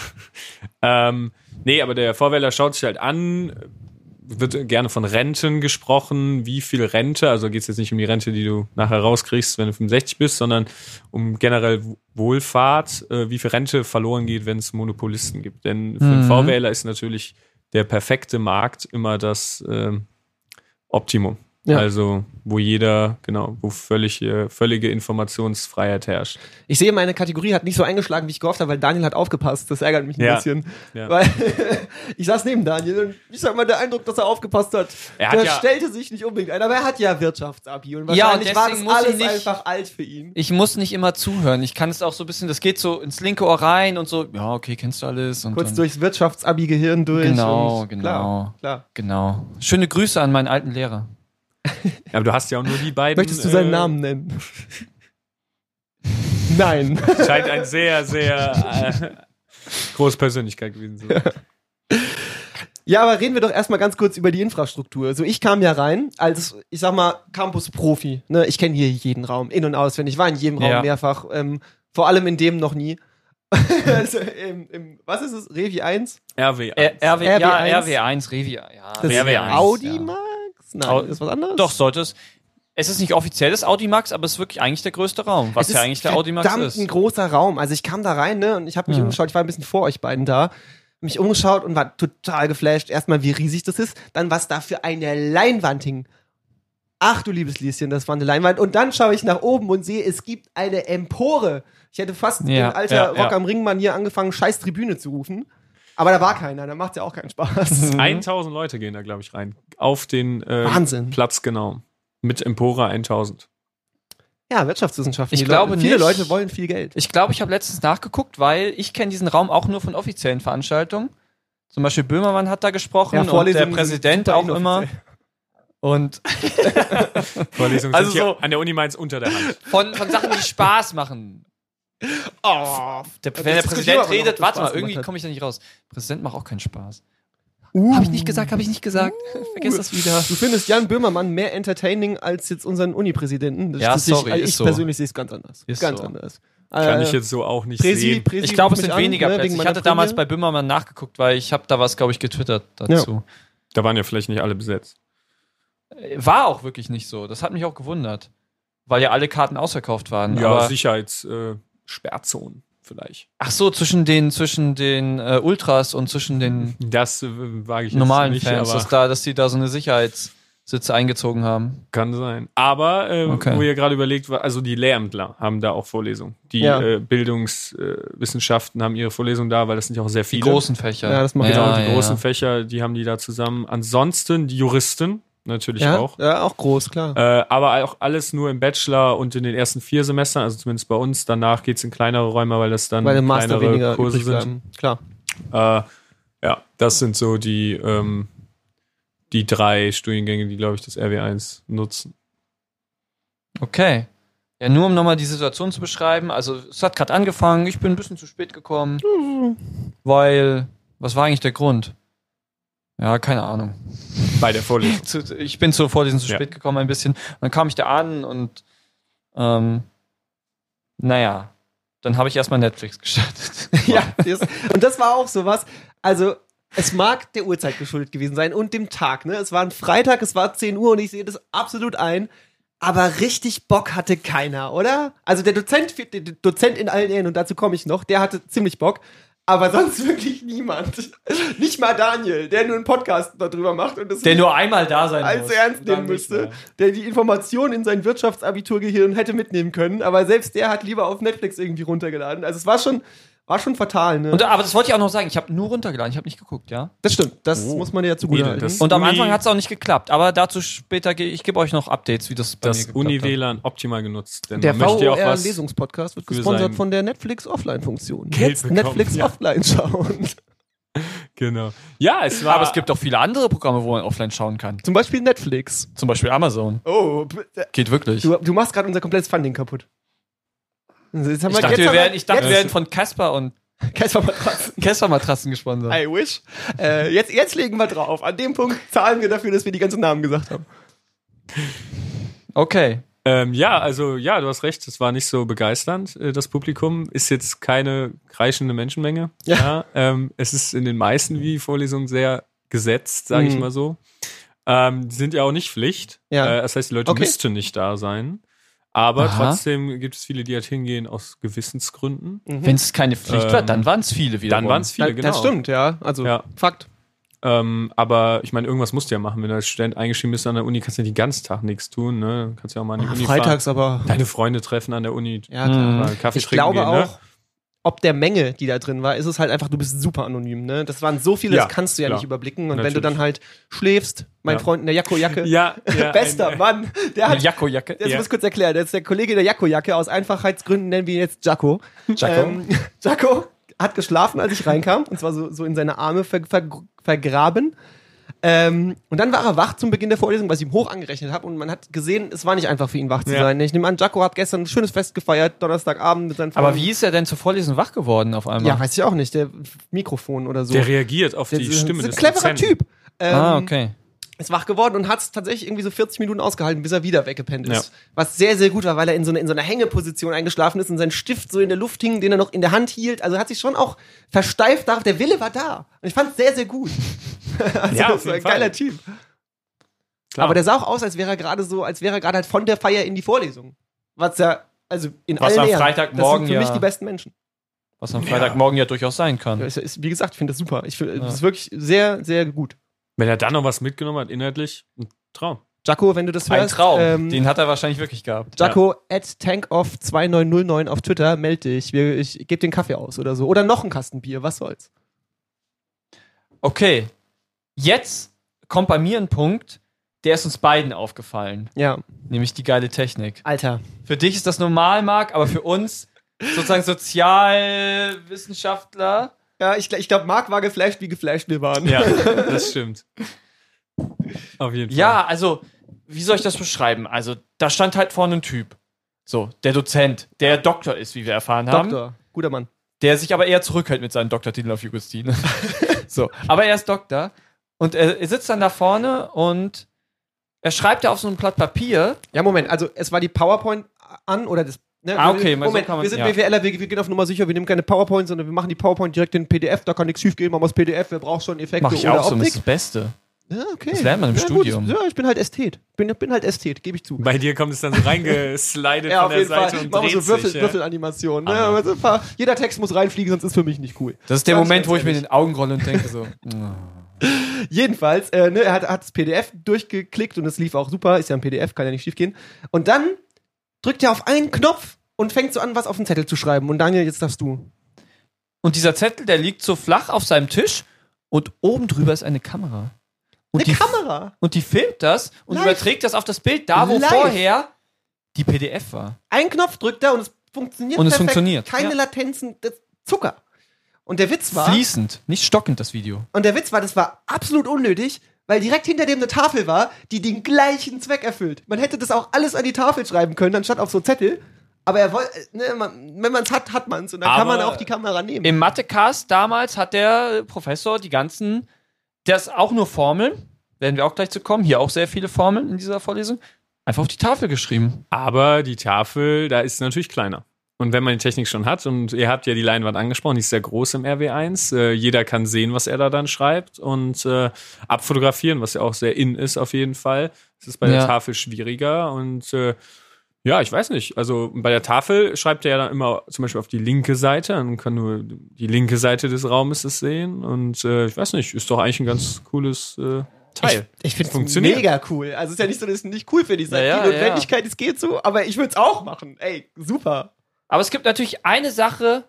ähm, nee, aber der Vorwähler schaut sich halt an, wird gerne von Renten gesprochen, wie viel Rente, also geht es jetzt nicht um die Rente, die du nachher rauskriegst, wenn du fünfundsechzig bist, sondern um generell Wohlfahrt, äh, wie viel Rente verloren geht, wenn es Monopolisten gibt. Denn für den Mhm. Vorwähler ist natürlich der perfekte Markt immer das ähm, Optimum. Ja. Also, wo jeder, genau, wo völlig, äh, völlige Informationsfreiheit herrscht. Ich sehe, meine Kategorie hat nicht so eingeschlagen, wie ich gehofft habe, weil Daniel hat aufgepasst. Das ärgert mich ein Ja. bisschen. Ja. Weil ich saß neben Daniel und ich habe mal den Eindruck, dass er aufgepasst hat. Er hat Der ja- stellte sich nicht unbedingt ein, aber er hat ja Wirtschaftsabi und Ja, wahrscheinlich und war deswegen das muss ich alles nicht- einfach alt für ihn. Ich muss nicht immer zuhören. Ich kann es auch so ein bisschen, das geht so ins linke Ohr rein und so, ja, okay, kennst du alles. Und Kurz dann, durchs Wirtschaftsabi-Gehirn durch. Genau, und genau. Klar, klar. Genau. Schöne Grüße an meinen alten Lehrer. Ja, aber du hast ja auch nur die beiden. Möchtest du seinen äh, Namen nennen? Nein. Scheint ein sehr, sehr äh, große Persönlichkeit gewesen zu sein. Ja, aber reden wir doch erstmal ganz kurz über die Infrastruktur. Also ich kam ja rein als, ich sag mal, Campus-Profi. Ne? Ich kenne hier jeden Raum, in- und auswendig. Ich war in jedem Raum Ja. mehrfach. Ähm, vor allem in dem noch nie. also im, im, was ist es? Revi eins? R W. R- RW, R W ja, eins. R W eins, Revia. Ja, Das R W ist eins, Audi ja. Max? Nein, Au- ist was anderes? Doch, sollte es. Es ist nicht offiziell das Audimax, aber es ist wirklich eigentlich der größte Raum, was Es ja ist eigentlich der Audimax verdammt ist. ein großer Raum. Also ich kam da rein, ne, und ich habe mich Ja. umgeschaut. Ich war ein bisschen vor euch beiden da. Mich umgeschaut und war total geflasht. Erstmal, wie riesig das ist. Dann, was da für eine Leinwand hing. Ach du liebes Lieschen, das war eine Leinwand. Und dann schaue ich nach oben und sehe, es gibt eine Empore. Ich hätte fast Ja, in alter ja, Rock ja. am Ring-Manier angefangen, scheiß Tribüne zu rufen. Aber da war keiner, da macht's ja auch keinen Spaß. tausend Leute gehen da, glaube ich, rein. Auf den äh, Wahnsinn. Platz, genau. Mit Empora tausend. Ja, Wirtschaftswissenschaften. Ich Die glaube Leute, viele nicht. Leute wollen viel Geld. Ich glaube, ich habe letztens nachgeguckt, weil ich kenne diesen Raum auch nur von offiziellen Veranstaltungen. Zum Beispiel Böhmermann hat da gesprochen und der Vorlesungen Präsident sind auch super immer. inoffiziell. Und Vorlesungen Also sind hier so- an der Uni Mainz unter der Hand. von, von Sachen, die Spaß machen. Oh, Der, Das wenn der diskutieren wir Präsident aber noch, redet, ob das warte Spaß mal, irgendwie gemacht hat. komme ich da nicht raus. Präsident macht auch keinen Spaß. Uh. Habe ich nicht gesagt, habe ich nicht gesagt. Vergiss das wieder. Du findest Jan Böhmermann mehr entertaining als jetzt unseren Uni-Präsidenten. Das Ja, das sehe sorry, ich, ist ich so. persönlich sehe es ganz anders. Ist ganz so. anders. Kann Äh, ich jetzt so auch nicht Präsi, sehen. Präsi Ich glaube, es ruft sind mich weniger an, ne, Plätze. wegen Ich meiner hatte damals bei Prämie. Böhmermann nachgeguckt, weil ich habe da was, glaube ich, getwittert dazu. Da waren ja vielleicht nicht alle besetzt. War auch wirklich nicht so. Das hat mich auch gewundert. Weil ja alle Karten ausverkauft waren. Ja, aber Sicherheitssperrzonen. Äh, Sperrzonen vielleicht. Ach so, zwischen den, zwischen den äh, Ultras und zwischen den Das äh, wage ich jetzt normalen nicht, Fans, aber dass, da, dass die da so eine Sicherheitssitze eingezogen haben. kann sein. Aber, äh, Okay. wo ihr gerade überlegt, war, also die Lehrämtler haben da auch Vorlesungen. Die Ja. äh, Bildungswissenschaften haben ihre Vorlesungen da, weil das sind ja auch sehr Die viele. großen Fächer. Ja, das macht Genau, ja, die ja, großen ja. Fächer, die haben die da zusammen. Ansonsten die Juristen, natürlich Ja, auch. ja, auch groß, klar. Äh, aber auch alles nur im Bachelor und in den ersten vier Semestern, also zumindest bei uns. Danach geht's in kleinere Räume, weil das dann Weil im Master kleinere weniger Kurse übrig sind. bleiben. Klar. Äh, ja, das sind so die, ähm, die drei Studiengänge, die, glaube ich, das R W eins nutzen. Okay. Ja, nur um nochmal die Situation zu beschreiben. Also, es hat gerade angefangen, ich bin ein bisschen zu spät gekommen. Weil, was war eigentlich der Grund? Ja, keine Ahnung. Bei der Vorlesung. Zu- Ich bin zur Vorlesung zu Ja. spät gekommen ein bisschen. Dann kam ich da an und ähm, naja, dann habe ich erstmal Netflix gestartet. Ja, das, und das war auch sowas. Also, es mag der Uhrzeit geschuldet gewesen sein und dem Tag, ne? Es war ein Freitag, es war zehn Uhr und ich sehe das absolut ein. Aber richtig Bock hatte keiner, oder? Also der Dozent, der Dozent in allen Ehren, und dazu komme ich noch, der hatte ziemlich Bock. Aber sonst wirklich niemand. Nicht mal Daniel, der nur einen Podcast darüber macht und das Der nur einmal da sein als muss. ernst Und dann nehmen nicht müsste, mehr. der die Informationen in sein Wirtschaftsabiturgehirn hätte mitnehmen können, aber selbst der hat lieber auf Netflix irgendwie runtergeladen. Also es war schon, war schon fatal, ne? Und, aber das wollte ich auch noch sagen, ich habe nur runtergeladen, ich habe nicht geguckt, ja. das stimmt, das Oh. muss man dir ja zugutehalten. Das- Und am Uni- Anfang hat es auch nicht geklappt, aber dazu später, ge- ich gebe euch noch Updates, wie das bei mir Das geklappt Uni-W L A N optimal genutzt. Denn Der man möchte ja auch was. V O R-Lesungspodcast wird für gesponsert sein von der Netflix-Offline-Funktion. Geld Jetzt bekommen, Netflix ja. offline schauen. Genau. Ja, es hat. war. Aber es gibt auch viele andere Programme, wo man offline schauen kann. Zum Beispiel Netflix. Zum Beispiel Amazon. Oh, Geht wirklich. du, du machst gerade unser komplettes Funding kaputt. Jetzt haben Ich dachte, jetzt wir haben werden, ich dachte, wir jetzt- werden von Casper und Casper-Matratzen. Casper-Matratzen gesponsert. I wish. Äh, jetzt, jetzt legen wir drauf. An dem Punkt zahlen wir dafür, dass wir die ganzen Namen gesagt haben. Okay. Ähm, ja, also ja, du hast recht, es war nicht so begeisternd. Äh, Das Publikum ist jetzt keine kreischende Menschenmenge. Ja. ähm, es ist in den meisten wie Vorlesungen sehr gesetzt, sage ich Mhm. mal so. Ähm, die sind ja auch nicht Pflicht. Ja. Äh, das heißt, die Leute Okay. müssten nicht da sein. Aber Aha. trotzdem gibt es viele, die halt hingehen aus Gewissensgründen. Wenn es keine Pflicht Ähm, war, dann waren es viele wieder. Dann waren es viele, das, genau. das stimmt, ja. Also, Ja. Fakt. Ähm, aber ich meine, irgendwas musst du ja machen. Wenn du als Student eingeschrieben bist an der Uni, kannst du ja den ganzen Tag nichts tun. Ne? Kannst ja auch mal an die Uni Freitags fahren. aber. Deine Freunde treffen an der Uni. Ja, klar. Mhm. Mal einen Kaffee Ich trinken glaube gehen, auch, ne? ob der Menge, die da drin war, ist es halt einfach, du bist super anonym, ne? Das waren so viele, Ja, das kannst du ja klar. nicht überblicken. Und wenn Natürlich. du dann halt schläfst, mein Ja. Freund in der Jakko-Jacke, Ja, ja bester ein, Mann, der Eine hat, Jakko-Jacke. jetzt Ja. muss ich kurz erklären, das ist der Kollege in der Jakko-Jacke, aus Einfachheitsgründen nennen wir ihn jetzt Jacko. Jacko. Ähm, Jacko hat geschlafen, als ich reinkam, und zwar so, so in seine Arme ver, ver, vergraben. Ähm, und dann war er wach zum Beginn der Vorlesung, was ich ihm hoch angerechnet habe. Und man hat gesehen, es war nicht einfach für ihn wach zu Ja. sein. Ich nehme an, Jacko hat gestern ein schönes Fest gefeiert, Donnerstagabend mit seinen Aber Freunden. wie ist er denn zur Vorlesung wach geworden auf einmal? Ja, weiß ich auch nicht. Der Mikrofon oder so. Der reagiert auf Der die ist, Stimme ist ein des cleverer Dozenten. Typ. Ähm, ah, okay. Ist wach geworden und hat es tatsächlich irgendwie so vierzig Minuten ausgehalten, bis er wieder weggepennt ist. Ja. Was sehr, sehr gut war, weil er in so, eine, in so einer Hängeposition eingeschlafen ist und sein Stift so in der Luft hing, den er noch in der Hand hielt. Also hat sich schon auch versteift darauf. Der Wille war da. Und ich fand es sehr, sehr gut. Also Ja, das auf war ein jeden Fall. geiler Typ. Klar. Aber der sah auch aus, als wäre er gerade so, als wäre er gerade halt von der Feier in die Vorlesung. Was ja, also in Was allen am Ehren. Freitagmorgen Das sind für mich ja- die besten Menschen. Was am Freitagmorgen ja durchaus sein kann. Ja, ist, ist, wie gesagt, ich finde das super. Ich finde, Ja. das ist wirklich sehr, sehr gut. Wenn er dann noch was mitgenommen hat, inhaltlich, ein Traum. Jacko, wenn du das Ein hörst, Traum. ähm, Den hat er wahrscheinlich wirklich gehabt. Jacko at tankoff zwei neun null neun auf Twitter, melde dich. Wir, ich gebe den Kaffee aus oder so. Oder noch einen Kasten Bier, was soll's. Okay. Jetzt kommt bei mir ein Punkt, der ist uns beiden aufgefallen. Ja, Nämlich die geile Technik. Alter. Für dich ist das normal, Marc, aber für uns, sozusagen Sozialwissenschaftler, Ja, ich, ich glaube, Marc war geflasht, wie geflasht wir waren. Ja, das stimmt. Auf jeden Fall. ja, also, wie soll ich das beschreiben? Also, da stand halt vorne ein Typ. So, der Dozent, der Doktor ist, wie wir erfahren haben. Doktor, guter Mann. Der sich aber eher zurückhält mit seinen Doktortiteln auf Jugostin. So, aber er ist Doktor und er, er sitzt dann da vorne und er schreibt da auf so ein Blatt Papier. Ja, Moment, also es war die PowerPoint an oder das. Ne, Ah, wir- okay, mal so Moment, kann man- wir sind ja. BWLer, wir, wir gehen auf Nummer sicher, wir nehmen keine PowerPoint, sondern wir machen die PowerPoint direkt in P D F, da kann nichts schief gehen, machen wir das P D F, wer braucht schon Effekte Mach ich oder auch so, das Optik. ist das Beste. Ja, okay. Das lernt man im ja, Studium. Gut. Ja, ich bin halt Ästhet. Bin, bin halt Ästhet, gebe ich zu. Bei dir kommt es dann so reingeslidet Ja, von auf der jeden Seite Fall. und Machen wir dreht so Würfel, sich. Ja. Würfelanimationen. Ne? Ah. Aber so ein paar, jeder Text muss reinfliegen, sonst ist für mich nicht cool. Das ist der Ganz, Moment, ganz wo ich mir ehrlich. den Augen rolle und denke so. Jedenfalls, äh, ne, er hat, hat das P D F durchgeklickt und es lief auch super. Ist ja ein P D F, kann ja nicht schief gehen. Und dann drückt er auf einen Knopf und fängt so an, was auf den Zettel zu schreiben. Und Daniel, jetzt darfst du. Und dieser Zettel, der liegt so flach auf seinem Tisch und oben drüber ist eine Kamera. Und Eine die, Kamera. und die filmt das und Live. überträgt das auf das Bild, da wo Live. vorher die P D F war. Ein Knopf drückt er und es funktioniert Und es perfekt. funktioniert, Keine ja. Latenzen, das Zucker. Und der Witz war, Fließend, nicht stockend das Video. und der Witz war, das war absolut unnötig, weil direkt hinter dem eine Tafel war, die den gleichen Zweck erfüllt. Man hätte das auch alles an die Tafel schreiben können, anstatt auf so Zettel. Aber er wollte, ne, man, wenn man es hat, hat man es. Und dann kann Aber man auch die Kamera nehmen. Im Mathecast damals hat der Professor die ganzen, das auch nur Formeln, werden wir auch gleich zu kommen, hier auch sehr viele Formeln in dieser Vorlesung, einfach auf die Tafel geschrieben. Aber die Tafel, da ist natürlich kleiner. Und wenn man die Technik schon hat, und ihr habt ja die Leinwand angesprochen, die ist sehr groß im R W eins, äh, jeder kann sehen, was er da dann schreibt und äh, abfotografieren, was ja auch sehr in ist auf jeden Fall. Das ist bei Ja. der Tafel schwieriger und äh, ja, ich weiß nicht. Also bei der Tafel schreibt er ja dann immer zum Beispiel auf die linke Seite, dann kann nur die linke Seite des Raumes es sehen und äh, ich weiß nicht, ist doch eigentlich ein ganz cooles äh, Teil. Ich, ich finde es Funktioniert. mega cool. Also es ist ja nicht so, dass es nicht cool für die Seite. Ja, ja, die Notwendigkeit, es geht so, aber ich würde es auch machen. Ey, super. Aber es gibt natürlich eine Sache,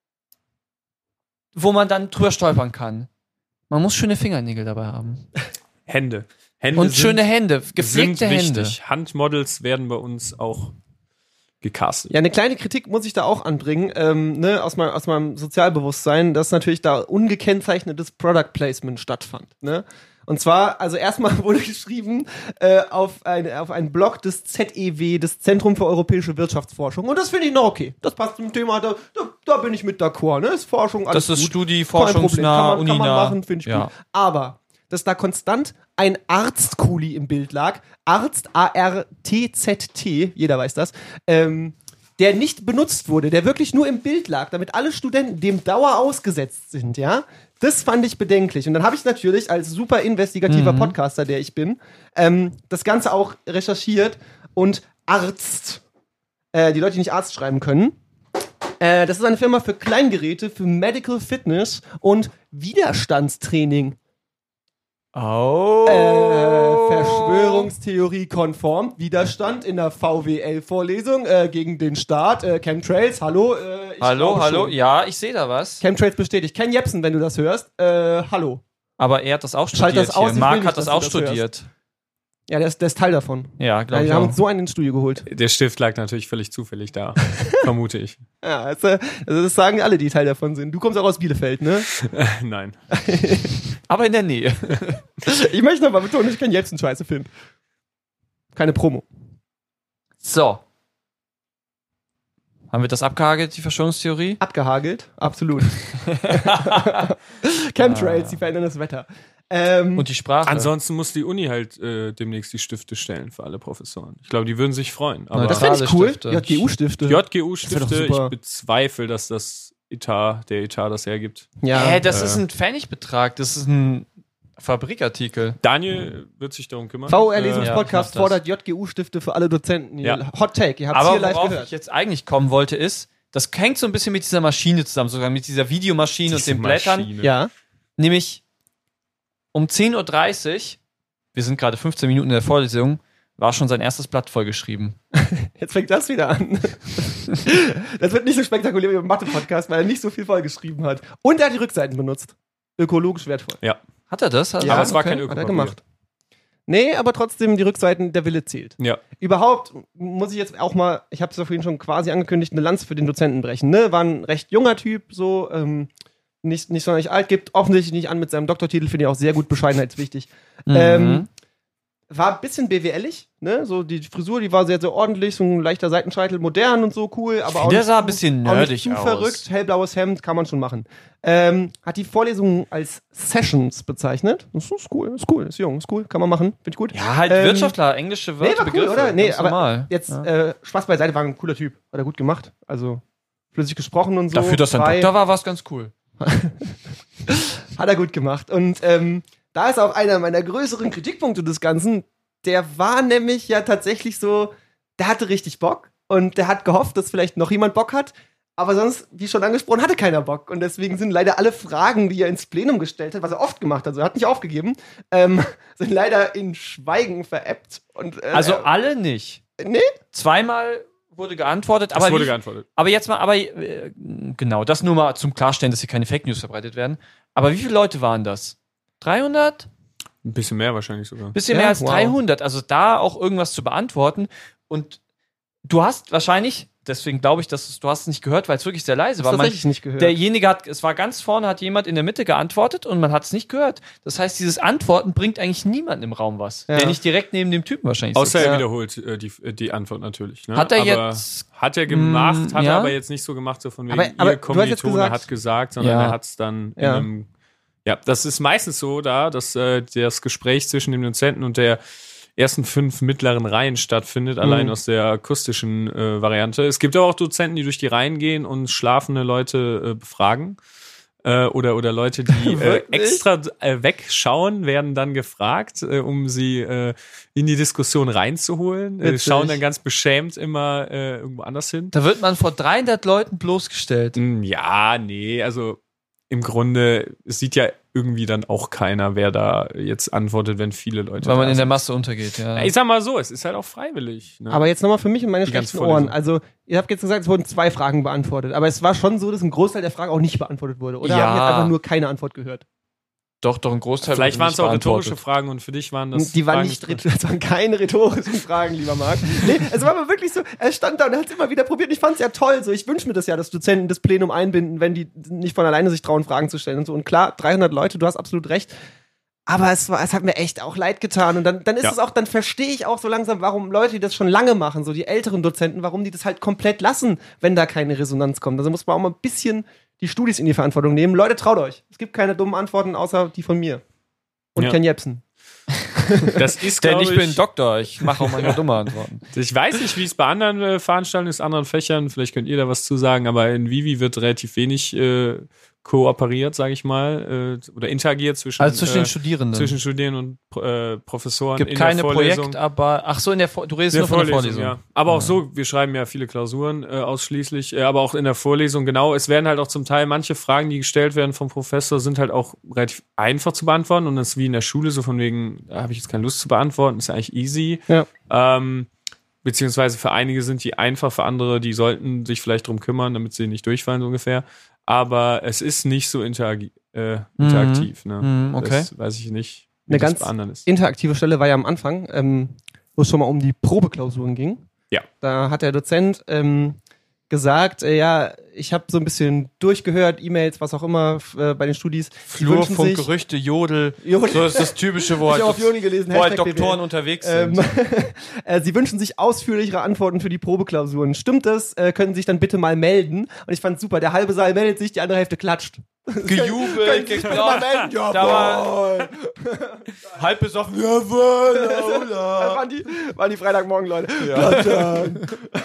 wo man dann drüber stolpern kann. Man muss schöne Fingernägel dabei haben. Hände. Hände Und sind, schöne Hände, sind gepflegte Hände. wichtig. Handmodels werden bei uns auch gecastet. Ja, eine kleine Kritik muss ich da auch anbringen, ähm, ne, aus, mein, aus meinem Sozialbewusstsein, dass natürlich da ungekennzeichnetes Product Placement stattfand. Ne? Und zwar, also erstmal wurde geschrieben äh, auf, ein, auf einen Blog des Z E W, des Zentrum für Europäische Wirtschaftsforschung. Und das finde ich noch okay. Das passt zum Thema, da, da, da bin ich mit d'accord. Ne? Ist Forschung, alles Das ist gut. Studie, Kein Problem. forschungsnah, kann man, kann man uninah. machen, finde ich Ja. gut. Aber, dass da konstant ein Arztkuli im Bild lag, Arzt, A R T Z T, jeder weiß das, ähm, der nicht benutzt wurde, der wirklich nur im Bild lag, damit alle Studenten dem Dauer ausgesetzt sind, ja, das fand ich bedenklich. Und dann habe ich natürlich als super investigativer Mhm. Podcaster, der ich bin, ähm, das Ganze auch recherchiert und Arzt, äh, die Leute, die nicht Arzt schreiben können, äh, das ist eine Firma für Kleingeräte, für Medical Fitness und Widerstandstraining. Oh. Äh, Verschwörungstheorie konform, Widerstand in der V W L-Vorlesung äh, gegen den Staat, äh, Chemtrails, hallo. Äh, ich Hallo, glaube hallo. schon. Ja, ich sehe da was. Chemtrails bestätigt. Ken Jepsen, wenn du das hörst, äh, hallo. Aber er hat das auch Schalt studiert das aus, hier. ich will Marc nicht, hat das dass du auch das hörst. studiert. Ja, der ist, der ist Teil davon. Ja, Ja, glaube ich wir haben auch. uns so einen ins Studio geholt. Der Stift lag natürlich völlig zufällig da, vermute ich. Ja, also, also das sagen alle, die Teil davon sind. Du kommst auch aus Bielefeld, ne? Nein. Aber in der Nähe. Ich möchte nochmal betonen, dass ich Ken Jepsen scheiße finde. Keine Promo. So. Haben wir das abgehagelt, die Verschwörungstheorie? Abgehagelt, absolut. Chemtrails, die verändern das Wetter. Ähm, Und die Sprache. Ansonsten muss die Uni halt äh, demnächst die Stifte stellen für alle Professoren. Ich glaube, die würden sich freuen. Aber das fände ich cool. Stifte. J G U-Stifte. J G U-Stifte, Das wär doch super. ich bezweifle, dass das Etat, der Etat das hergibt. Ja. Hä, das äh, ist ein Pfennigbetrag. Das ist ein Fabrikartikel. Daniel wird sich darum kümmern. V Äh, R-Lesungspodcast ja, ich mach das. fordert J G U-Stifte für alle Dozenten. Ja. Hot Take, ihr habt es Aber hier live worauf gehört. ich jetzt eigentlich kommen wollte, ist, das hängt so ein bisschen mit dieser Maschine zusammen, sogar mit dieser Videomaschine und diese den Blättern. Maschine. Ja. Nämlich um zehn Uhr dreißig, wir sind gerade fünfzehn Minuten in der Vorlesung, war schon sein erstes Blatt vollgeschrieben. Jetzt fängt das wieder an. Das wird nicht so spektakulär wie im Mathe-Podcast, weil er nicht so viel vollgeschrieben hat. Und er hat die Rückseiten benutzt. Ökologisch wertvoll. Hat er das? Aber es war kein Hat er Ökopapier. gemacht. Nee, aber trotzdem die Rückseiten, der Wille zählt. Ja. Überhaupt muss ich jetzt auch mal, ich habe es ja vorhin schon quasi angekündigt, eine Lanze für den Dozenten brechen. Ne? War ein recht junger Typ, so ähm, nicht, nicht sonderlich alt, gibt offensichtlich nicht an mit seinem Doktortitel, finde ich auch sehr gut, bescheidenheitswichtig. Mhm. Ähm, war ein bisschen B W L-ig, ne? So die Frisur, die war sehr, sehr ordentlich, so ein leichter Seitenscheitel, modern und so cool, aber auch Der nicht sah zu- ein bisschen auch nicht nerdig zu aus. verrückt, hellblaues Hemd, kann man schon machen. Ähm, hat die Vorlesungen als Sessions bezeichnet. Das ist cool, ist cool, ist jung, ist cool, kann man machen, finde ich gut. Ja, halt Ähm, Wirtschaftler, englische Wörter, nee, war cool, Begriffe, oder? Nee, ganz aber normal. Jetzt, Ja. äh, Spaß beiseite, war ein cooler Typ. Hat er gut gemacht. Also, flüssig gesprochen und so. Dafür, dass er ein frei. Doktor war, war es ganz cool. Hat er gut gemacht. Und ähm, da ist auch einer meiner größeren Kritikpunkte des Ganzen. Der war nämlich ja tatsächlich so, der hatte richtig Bock und der hat gehofft, dass vielleicht noch jemand Bock hat. Aber sonst, wie schon angesprochen, hatte keiner Bock. Und deswegen sind leider alle Fragen, die er ins Plenum gestellt hat, was er oft gemacht hat, also er hat nicht aufgegeben, ähm, sind leider in Schweigen veräppt. Und, äh, Also alle nicht. Nee? Zweimal wurde geantwortet. Es Aber wurde wie, geantwortet. Aber jetzt mal, aber äh, genau, das nur mal zum Klarstellen, dass hier keine Fake News verbreitet werden. Aber wie viele Leute waren das? dreihundert? Ein bisschen mehr wahrscheinlich sogar. Bisschen Ja, mehr als wow. dreihundert. Also da auch irgendwas zu beantworten. Und du hast wahrscheinlich, deswegen glaube ich, dass es, du hast es nicht gehört, weil es wirklich sehr leise Das war. Man, tatsächlich nicht gehört. derjenige hat, es war ganz vorne, hat jemand in der Mitte geantwortet und man hat es nicht gehört. Das heißt, dieses Antworten bringt eigentlich niemandem im Raum was. Ja. Der nicht direkt neben dem Typen wahrscheinlich Außer sitzt. er Ja. wiederholt äh, die, äh, die Antwort natürlich. Ne? Hat er aber jetzt- Hat er gemacht, Mm, hat ja. er aber jetzt nicht so gemacht, so von wegen, Aber- aber ihr du hast jetzt Kommilitone gesagt- hat gesagt, sondern Ja. er hat es dann in Ja. einem. Ja, das ist meistens so da, dass äh, das Gespräch zwischen dem Dozenten und der ersten fünf mittleren Reihen stattfindet, allein aus der akustischen äh, Variante. Es gibt aber auch Dozenten, die durch die Reihen gehen und schlafende Leute äh, befragen. Äh, oder, oder Leute, die äh, Wirklich? extra äh, wegschauen, werden dann gefragt, äh, um sie äh, in die Diskussion reinzuholen. Äh, Witzig. schauen dann ganz beschämt immer äh, irgendwo anders hin. Da wird man vor dreihundert Leuten bloßgestellt. Mm, Ja, nee, also im Grunde, es sieht ja irgendwie dann auch keiner, wer da jetzt antwortet, wenn viele Leute Weil man da in der sind. Masse untergeht, ja. Ich sag mal so, es ist halt auch freiwillig. Ne? Aber jetzt nochmal für mich und meine Die ganze schlechten Ohren. Vorlesung. Also, ihr habt jetzt gesagt, es wurden zwei Fragen beantwortet. Aber es war schon so, dass ein Großteil der Fragen auch nicht beantwortet wurde. Oder Ja. haben jetzt einfach nur keine Antwort gehört? Doch, doch, ein Großteil Vielleicht wurde waren nicht es auch beantwortet. rhetorische Fragen und für dich waren das Die waren Fragen, nicht, rhet- das waren keine rhetorischen Fragen, lieber Marc. Nee, es war aber wirklich so, er stand da und hat es immer wieder probiert. Und ich fand es ja toll. So, ich wünsche mir das ja, dass Dozenten das Plenum einbinden, wenn die nicht von alleine sich trauen, Fragen zu stellen und so. Und klar, dreihundert Leute, du hast absolut recht. Aber es, war, es hat mir echt auch leid getan. Und dann, dann ist Ja. es auch, dann verstehe ich auch so langsam, warum Leute, die das schon lange machen, so die älteren Dozenten, warum die das halt komplett lassen, wenn da keine Resonanz kommt. Also muss man auch mal ein bisschen die Studis in die Verantwortung nehmen. Leute, traut euch. Es gibt keine dummen Antworten, außer die von mir. Und Ja. Ken Jebsen. Das ist, Denn glaube ich ich, bin Doktor, ich mache auch manchmal dumme Antworten. ich weiß nicht, wie es bei anderen äh, Veranstaltungen ist, anderen Fächern, vielleicht könnt ihr da was zu sagen, aber in Vivi wird relativ wenig äh, kooperiert, sage ich mal, äh, oder interagiert zwischen, Also zwischen äh, den Studierenden. zwischen Studierenden und äh, Professoren gibt in keine der Vorlesung. Projekt, aber ach so, in der Vor du redest In nur der von der Vorlesung, Vorlesung. ja. Aber auch Ja. so, wir schreiben ja viele Klausuren äh, ausschließlich, äh, aber auch in der Vorlesung, genau. Es werden halt auch zum Teil manche Fragen, die gestellt werden vom Professor, sind halt auch relativ einfach zu beantworten und das ist wie in der Schule, so von wegen, da habe ich jetzt keine Lust zu beantworten, ist ja eigentlich easy. Ja. Ähm, beziehungsweise für einige sind die einfach, für andere, die sollten sich vielleicht drum kümmern, damit sie nicht durchfallen, so ungefähr. Aber es ist nicht so interagi äh, interaktiv, ne? Mhm, okay. Das weiß ich nicht, wie Eine das ganz bei anderen ist. interaktive Stelle war ja am Anfang, ähm, wo es schon mal um die Probeklausuren ging. Ja. Da hat der Dozent ähm, gesagt, äh, ja, ich habe so ein bisschen durchgehört, E-Mails, was auch immer f- äh, bei den Studis. Die wünschen Flurfunk, sich- Gerüchte, Jodel. Jodel. So ist das typische, wo Ich halt, habe auf Joni gelesen, wo halt Hashtag Doktoren B W L. unterwegs sind. Ähm, äh, sie wünschen sich ausführlichere Antworten für die Probeklausuren. Stimmt das? Äh, können Sie sich dann bitte mal melden? Und ich fand's super. Der halbe Saal meldet sich, die andere Hälfte klatscht. Gejubelt, Können Sie sich bitte mal geklappt. melden? Da war halb besoffen. Jawohl, Das waren die, waren die Freitagmorgen, Leute. Klatschen.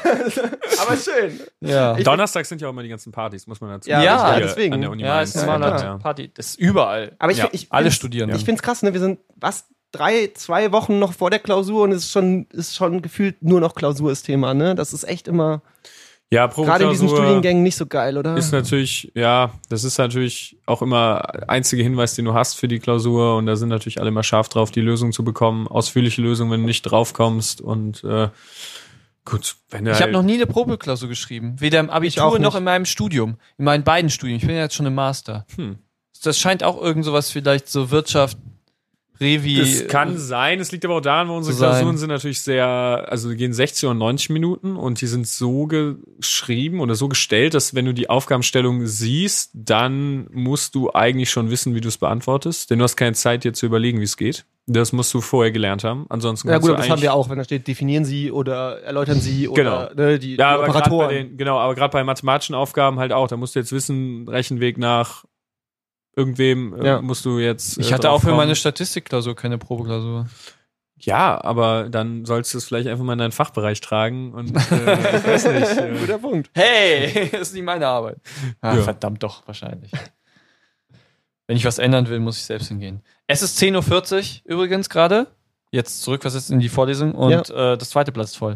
Aber schön. Ja. Ich- Donnerstag sind ja auch immer die ganzen Partys, muss man dazu Ja, Ja, sagen. ja, Hier deswegen. An der Uni Ja, Mainz. ist ein normaler Ja. Party. Das ist überall. Aber ich, Ja, ich alle find's- Studierenden. Ich find's krass, ne? Wir sind was drei, zwei Wochen noch vor der Klausur und es ist schon, ist schon gefühlt nur noch Klausur ist Thema, ne? Das ist echt immer Ja, gerade in diesen Probeklausur Studiengängen nicht so geil, oder? ist natürlich, ja, das ist natürlich auch immer einzige Hinweis, den du hast für die Klausur und da sind natürlich alle immer scharf drauf, die Lösung zu bekommen, ausführliche Lösung, wenn du nicht draufkommst und äh, gut, wenn du Ich halt, habe noch nie eine Probeklausur geschrieben. Weder im auch Abitur nicht. noch in meinem Studium. In meinen beiden Studien. Ich bin ja jetzt schon im Master. Hm. Das scheint auch irgend sowas vielleicht so Wirtschaft, Revi. Das kann sein, es liegt aber auch daran, weil unsere zu sein. Klausuren sind natürlich sehr, also die gehen sechzig oder neunzig Minuten und die sind so geschrieben oder so gestellt, dass wenn du die Aufgabenstellung siehst, dann musst du eigentlich schon wissen, wie du es beantwortest, denn du hast keine Zeit, dir zu überlegen, wie es geht. Das musst du vorher gelernt haben, ansonsten Ja kannst gut, du aber das haben eigentlich- wir auch, wenn da steht, definieren Sie oder erläutern Sie oder ne, die, Ja, die aber gerade Operatoren. bei den, genau, aber gerade bei mathematischen Aufgaben halt auch. Da musst du jetzt wissen, Rechenweg nach irgendwem äh, Ja. musst du jetzt. Äh, Ich hatte auch für draufkommen. meine Statistikklausur keine Probeklausur. Ja, aber dann sollst du es vielleicht einfach mal in deinen Fachbereich tragen und äh, ich weiß nicht. Äh, Guter Punkt. Hey, das ist nicht meine Arbeit. Ah, Ja. Verdammt doch, wahrscheinlich. Wenn ich was ändern will, muss ich selbst hingehen. Es ist zehn Uhr vierzig übrigens gerade. Jetzt zurückversetzt in die Vorlesung und ja. äh, das zweite Blatt ist voll.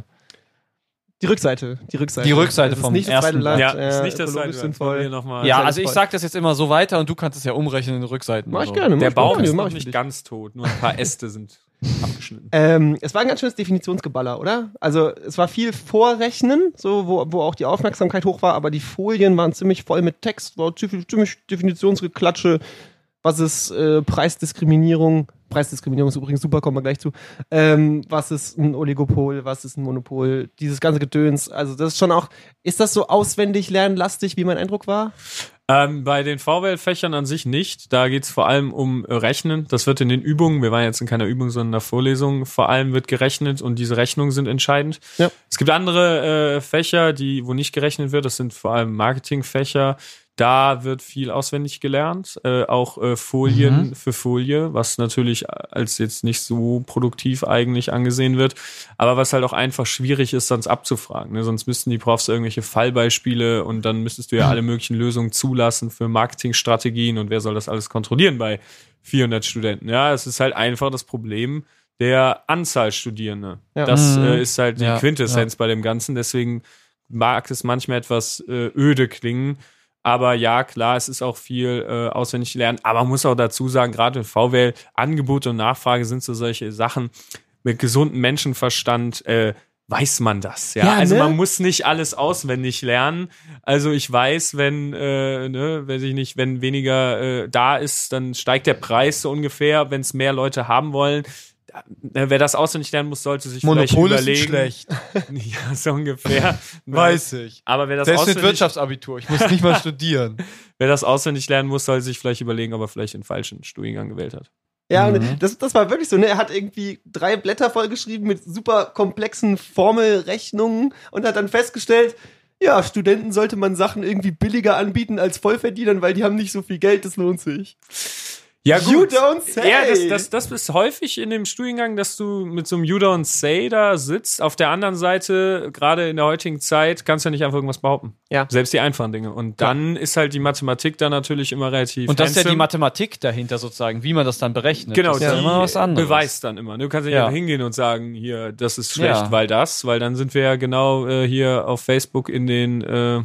Die Rückseite, die Rückseite. Die Rückseite vom nicht das ersten Blatt. Ja, äh, ist nicht das zweite sinnvoll. nochmal. Ja, also ich sag das jetzt immer so weiter und du kannst es ja umrechnen in Rückseiten. Mach ich so. gerne. Mach Der ich Baum gerne, ist mach noch ich nicht für dich. ganz tot, nur ein paar Äste sind abgeschnitten. Ähm, es war ein ganz schönes Definitionsgeballer, oder? Also es war viel Vorrechnen, so wo, wo auch die Aufmerksamkeit hoch war, aber die Folien waren ziemlich voll mit Text, war ziemlich, ziemlich Definitionsgeklatsche. Was ist äh, Preisdiskriminierung? Preisdiskriminierung ist übrigens super, kommen wir gleich zu. Ähm, was ist ein Oligopol? Was ist ein Monopol? Dieses ganze Gedöns. Also das ist schon auch, ist das so auswendig lernlastig, wie mein Eindruck war? Ähm, bei den V W L-Fächern an sich nicht. Da geht's vor allem um äh, Rechnen. Das wird in den Übungen, wir waren jetzt in keiner Übung, sondern in der Vorlesung, vor allem wird gerechnet und diese Rechnungen sind entscheidend. Ja. Es gibt andere äh, Fächer, die, wo nicht gerechnet wird. Das sind vor allem Marketingfächer. Da wird viel auswendig gelernt, äh, auch äh, Folien mhm. für Folie, was natürlich als jetzt nicht so produktiv eigentlich angesehen wird, aber was halt auch einfach schwierig ist, sonst abzufragen. Ne? Sonst müssten die Profs irgendwelche Fallbeispiele und dann müsstest du ja alle möglichen Lösungen zulassen für Marketingstrategien und wer soll das alles kontrollieren bei vierhundert Studenten? Ja, es ist halt einfach das Problem der Anzahl Studierende. Ja. Das Mhm. äh, ist halt die Ja, Quintessenz ja. bei dem Ganzen, deswegen mag es manchmal etwas äh, öde klingen. Aber ja, klar, es ist auch viel äh, auswendig lernen. Aber man muss auch dazu sagen, gerade in V W L, Angebot und Nachfrage sind so solche Sachen. Mit gesundem Menschenverstand äh, weiß man das. Ja, Ja, also ne? man muss nicht alles auswendig lernen. Also ich weiß, wenn, äh, ne, weiß ich nicht, wenn weniger äh, da ist, dann steigt der Preis so ungefähr. Wenn es mehr Leute haben wollen, wer das auswendig lernen muss, sollte sich Monopol vielleicht ist überlegen. schlecht. Ja, so ungefähr. Weiß ich. Aber wer das Selbst mit auswendig Wirtschaftsabitur. Ich muss nicht mal studieren. Wer das auswendig lernen muss, soll sich vielleicht überlegen, ob er vielleicht den falschen Studiengang gewählt hat. Ja, Mhm. und das, das war wirklich so, ne? Er hat irgendwie drei Blätter vollgeschrieben mit super komplexen Formelrechnungen und hat dann festgestellt, ja, Studenten sollte man Sachen irgendwie billiger anbieten als Vollverdienern, weil die haben nicht so viel Geld, das lohnt sich. Ja, You don't say. Ja, das, das, das ist häufig in dem Studiengang, dass du mit so einem You don't say da sitzt. Auf der anderen Seite, gerade in der heutigen Zeit, kannst du ja nicht einfach irgendwas behaupten. Ja. Selbst die einfachen Dinge. Und dann ist halt die Mathematik da natürlich immer relativ Und das ist ja die handsome. Mathematik dahinter sozusagen, wie man das dann berechnet. Genau, das ist ja die immer was anderes. beweist dann immer. Du kannst nicht Ja. einfach hingehen und sagen, hier, das ist schlecht, Ja. weil das, weil dann sind wir ja genau äh, hier auf Facebook in den äh,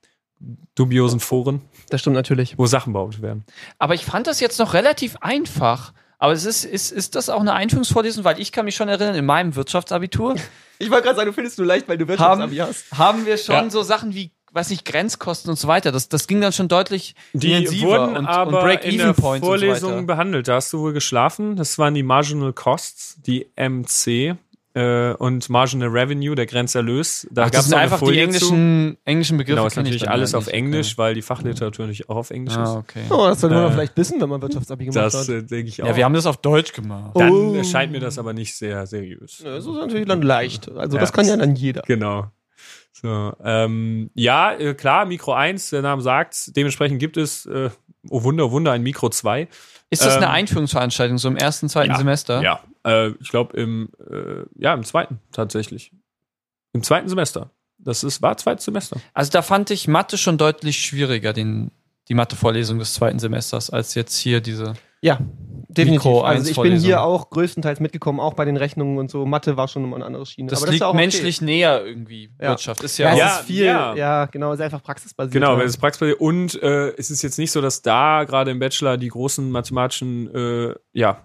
dubiosen Foren, Das stimmt natürlich. wo Sachen behauptet werden. Aber ich fand das jetzt noch relativ einfach. Aber es ist, ist, ist das auch eine Einführungsvorlesung? Weil ich kann mich schon erinnern, in meinem Wirtschaftsabitur Ich wollte gerade sagen, du findest nur leicht, weil du Wirtschaftsabi haben, hast. haben wir schon Ja. so Sachen wie, weiß nicht, Grenzkosten und so weiter. Das, das ging dann schon deutlich Die intensiver wurden und, aber und Break-Even in der Points Vorlesung und so weiter. behandelt. Da hast du wohl geschlafen. Das waren die Marginal Costs, die M C äh, und Marginal Revenue, der Grenzerlös. Da Ach, gab's das sind noch eine einfach die Folie englischen, englischen Begriffe. Genau, ist kenn ich natürlich dann alles ja auf nicht. Englisch, weil die Fachliteratur natürlich auch auf Englisch Okay. ist. Ah, okay. Oh, das sollte man Äh, vielleicht wissen, wenn man Wirtschaftsabi gemacht Das hat. äh, denke ich auch. Ja, wir haben das auf Deutsch gemacht. Dann Oh. erscheint mir das aber nicht sehr seriös. Ja, das ist natürlich dann leicht. Also Ja. das kann ja dann jeder. Genau. So, ähm, ja, äh, klar, Mikro eins, der Name sagt's. Dementsprechend gibt es, äh, oh Wunder, oh Wunder, ein Mikro zwei. Ist das Ähm, eine Einführungsveranstaltung, so im ersten, zweiten ja, Semester? Ja, äh, ich glaube im, äh, ja, im zweiten tatsächlich. Im zweiten Semester. Das ist, war zweites Semester. Also da fand ich Mathe schon deutlich schwieriger, den, die Mathe-Vorlesung des zweiten Semesters, als jetzt hier diese. Ja, definitiv. Mikro Also ich bin eins hier Vorlesung. auch größtenteils mitgekommen, auch bei den Rechnungen und so. Mathe war schon immer eine andere Schiene. Das Aber liegt ist ja auch menschlich näher irgendwie, Ja. Wirtschaft. Ist Okay. ja, Ja, auch, es Ja, ist viel, ja. ja. genau, ist einfach praxisbasiert. Genau, ja. wenn es praxisbasiert und äh, es ist jetzt nicht so, dass da gerade im Bachelor die großen mathematischen, äh, ja,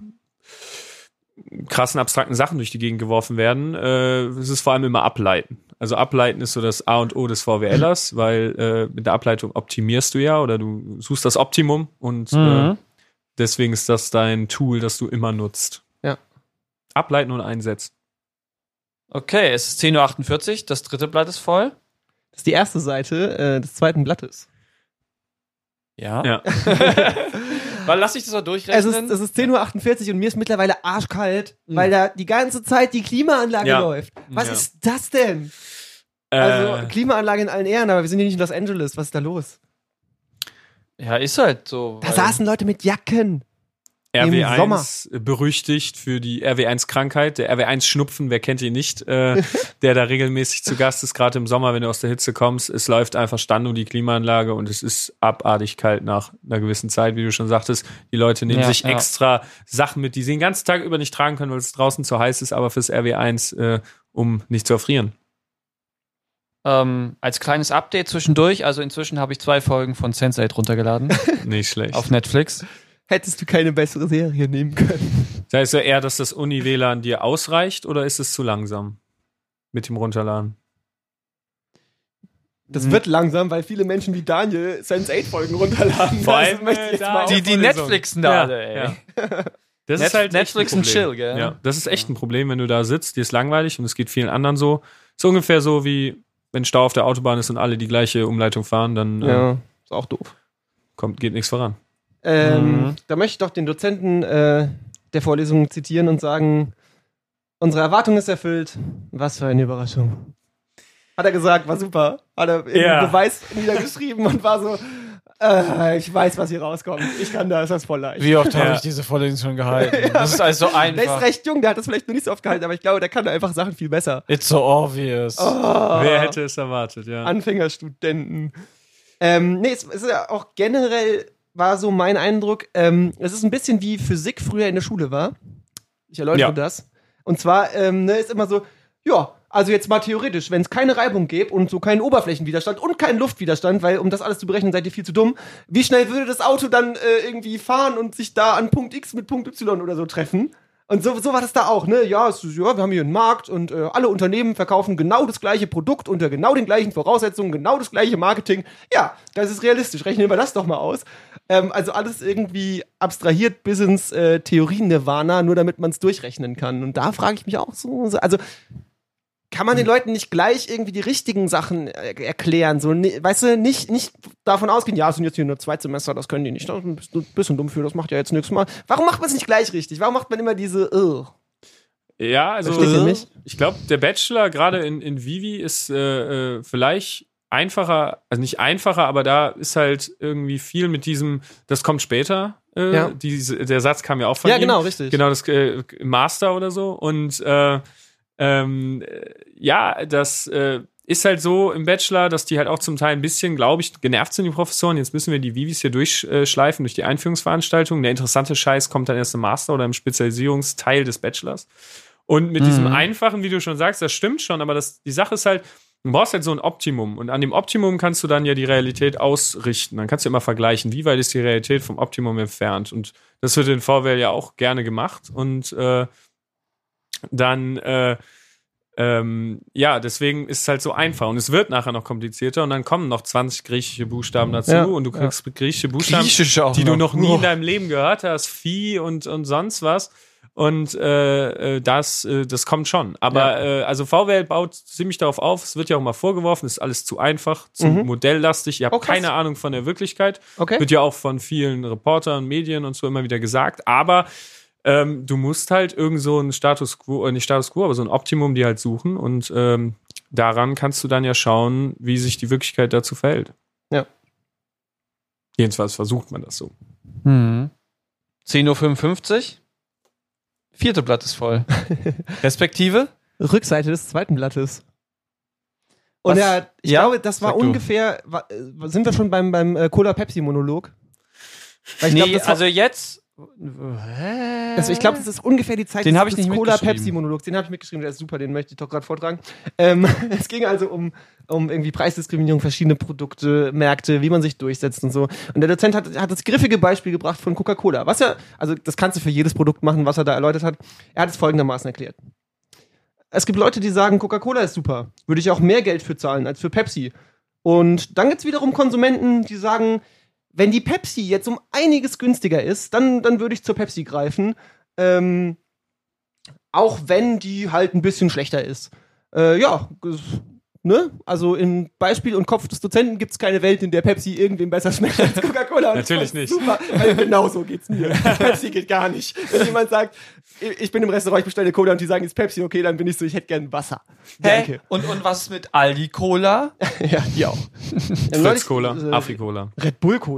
krassen abstrakten Sachen durch die Gegend geworfen werden. Äh, es ist vor allem immer Ableiten. Also Ableiten ist so das A und O des VWLers, weil äh, mit der Ableitung optimierst du ja oder du suchst das Optimum und äh, Mhm. deswegen ist das dein Tool, das du immer nutzt. Ja. Ableiten und einsetzen. Okay, es ist zehn Uhr achtundvierzig, das dritte Blatt ist voll. Das ist die erste Seite äh, des zweiten Blattes. Ja. Ja. Weil lass ich das mal Es durchrechnen. ist, es ist zehn Uhr achtundvierzig und mir ist mittlerweile arschkalt, weil da die ganze Zeit die Klimaanlage Ja. läuft. Was Ja. ist das denn? Also äh, Klimaanlage in allen Ehren, aber wir sind hier nicht in Los Angeles. Was ist da los? ja, ist halt so. Da weil- saßen Leute mit Jacken. R W Im Sommer. eins berüchtigt für die R W eins Krankheit, der R W eins Schnupfen, wer kennt ihn nicht, äh, der da regelmäßig zu Gast ist, gerade im Sommer, wenn du aus der Hitze kommst. Es läuft einfach Stando die Klimaanlage und es ist abartig kalt nach einer gewissen Zeit, wie du schon sagtest. Die Leute nehmen Ja, sich ja. extra Sachen mit, die sie den ganzen Tag über nicht tragen können, weil es draußen zu heiß ist, aber fürs R W eins, äh, um nicht zu erfrieren. Ähm, als kleines Update zwischendurch, also inzwischen habe ich zwei Folgen von sense eight runtergeladen Nicht schlecht. auf Netflix. Hättest du keine bessere Serie nehmen können. Das heißt ja eher, dass das Uni-W L A N dir ausreicht oder ist es zu langsam mit dem Runterladen? Das wird langsam, weil viele Menschen wie Daniel sense eight Folgen runterladen. Vor Das allem, möchte ich äh, jetzt da- mal Die, die Vorlesung. Netflixen da alle, ey. Ja. Das Net- ist halt echt Netflix ein und Problem. chill, gell? Ja, das ist echt ein Problem, wenn du da sitzt, dir ist langweilig und es geht vielen anderen so. Ist ungefähr so wie wenn Stau auf der Autobahn ist und alle die gleiche Umleitung fahren, dann äh, Ja, ist auch doof. kommt, geht nichts voran. Ähm, Mhm. Da möchte ich doch den Dozenten äh, der Vorlesung zitieren und sagen, unsere Erwartung ist erfüllt. Was für eine Überraschung. Hat er gesagt, war super. Hat er irgendwie Ja. Beweis niedergeschrieben und war so, äh, ich weiß, was hier rauskommt. Ich kann da, ist das voll leicht. Wie oft Ja. habe ich diese Vorlesung schon gehalten? Das ist alles so Der ist einfach. recht jung, der hat das vielleicht noch nicht so oft gehalten, aber ich glaube, der kann einfach Sachen viel besser. It's so obvious. Oh, Wer hätte es erwartet, ja. Anfängerstudenten. Ähm, nee, es, es ist ja auch generell, war so mein Eindruck, ähm, es ist ein bisschen wie Physik früher in der Schule war. Ich erläutere Ja. das. Und zwar ähm, ne, ist immer so, ja, also jetzt mal theoretisch, wenn es keine Reibung gäbe und so keinen Oberflächenwiderstand und keinen Luftwiderstand, weil um das alles zu berechnen, seid ihr viel zu dumm, wie schnell würde das Auto dann äh, irgendwie fahren und sich da an Punkt X mit Punkt Y oder so treffen? Und so, so war das da auch, ne? Ja, es ist, ja, wir haben hier einen Markt und äh, alle Unternehmen verkaufen genau das gleiche Produkt unter genau den gleichen Voraussetzungen, genau das gleiche Marketing. Ja, das ist realistisch. Rechnen wir das doch mal aus. Ähm, also alles irgendwie abstrahiert bis ins äh, Theorien-Nirvana, nur damit man es durchrechnen kann. Und da frage ich mich auch so, so also kann man den Leuten nicht gleich irgendwie die richtigen Sachen äh, erklären? So, ne, weißt du, nicht, nicht davon ausgehen, ja, es sind jetzt hier nur zwei Semester, das können die nicht. Das ist ein bisschen dumm für, das macht ja jetzt nichts mal. Warum macht man es nicht gleich richtig? Warum macht man immer diese, uh? Ja, also Versteht ihr mich? ich glaube, der Bachelor gerade in, in Vivi ist äh, äh, vielleicht einfacher, also nicht einfacher, aber da ist halt irgendwie viel mit diesem, das kommt später. Äh, Ja. diese, der Satz kam ja auch von Ja, ihm. genau, richtig. Genau, das äh, Master oder so. Und äh, ähm, äh, ja, das äh, ist halt so im Bachelor, dass die halt auch zum Teil ein bisschen, glaube ich, genervt sind, die Professoren. Jetzt müssen wir die Vivis hier durchschleifen durch die Einführungsveranstaltung. Der interessante Scheiß kommt dann erst im Master oder im Spezialisierungsteil des Bachelors. Und mit Mhm. diesem einfachen, wie du schon sagst, das stimmt schon, aber das, die Sache ist halt, du brauchst halt so ein Optimum. Und an dem Optimum kannst du dann ja die Realität ausrichten. Dann kannst du immer vergleichen, wie weit ist die Realität vom Optimum entfernt. Und das wird in V W L ja auch gerne gemacht. Und äh, dann, äh, ähm, ja, deswegen ist es halt so einfach. Und es wird nachher noch komplizierter. Und dann kommen noch zwanzig griechische Buchstaben dazu. Ja, und du kriegst griechische Buchstaben, Griechisch auch die du noch nie Oh. in deinem Leben gehört hast. Vieh und, und sonst was. Und äh, äh, das, äh, das kommt schon. Aber äh, also V W L baut ziemlich darauf auf, es wird ja auch mal vorgeworfen, es ist alles zu einfach, zu Mhm. modelllastig, ihr habt Oh, krass. keine Ahnung von der Wirklichkeit. Okay. Wird ja auch von vielen Reportern, Medien und so immer wieder gesagt. Aber ähm, du musst halt irgend so einen Status Quo, äh, nicht Status Quo, aber so ein Optimum dir halt suchen. Und ähm, daran kannst du dann ja schauen, wie sich die Wirklichkeit dazu verhält. Ja. Jedenfalls versucht man das so. Mhm. zehn Uhr fünfundfünfzig. Vierte Blatt ist voll. Respektive? Rückseite des zweiten Blattes. Und Was? ja, ich Ja? glaube, das war Sag du. ungefähr, wa- äh, sind wir schon beim, beim äh, Cola-Pepsi-Monolog? Weil ich nee, glaub, das war- also jetzt. Also ich glaube, das ist ungefähr die Zeit Den des, hab ich des nicht Cola-Pepsi-Monologs. Den habe ich mitgeschrieben, der ist super, den möchte ich doch gerade vortragen. Ähm, es ging also um, um irgendwie Preisdiskriminierung, verschiedene Produkte, Märkte, wie man sich durchsetzt und so. Und der Dozent hat, hat das griffige Beispiel gebracht von Coca-Cola. Was ja, also das kannst du für jedes Produkt machen, was er da erläutert hat. Er hat es folgendermaßen erklärt. Es gibt Leute, die sagen, Coca-Cola ist super. Würde ich auch mehr Geld für zahlen als für Pepsi. Und dann gibt's wiederum Konsumenten, die sagen, wenn die Pepsi jetzt um einiges günstiger ist, dann, dann würde ich zur Pepsi greifen. Ähm, auch wenn die halt ein bisschen schlechter ist. Äh, ja, g- ne? Also im Beispiel und Kopf des Dozenten gibt es keine Welt, in der Pepsi irgendwem besser schmeckt als Coca-Cola. Und Natürlich das nicht. ist Super, weil genau so geht's mir. Pepsi geht gar nicht. Wenn jemand sagt, ich ich bin im Restaurant, ich bestelle Cola und die sagen, ist Pepsi okay, dann bin ich so, ich hätte gern Wasser. Hä? Danke. Und, und was ist mit Aldi Cola? Ja, die auch. Fritz Cola, äh, Afri Cola. Red Bull Cola.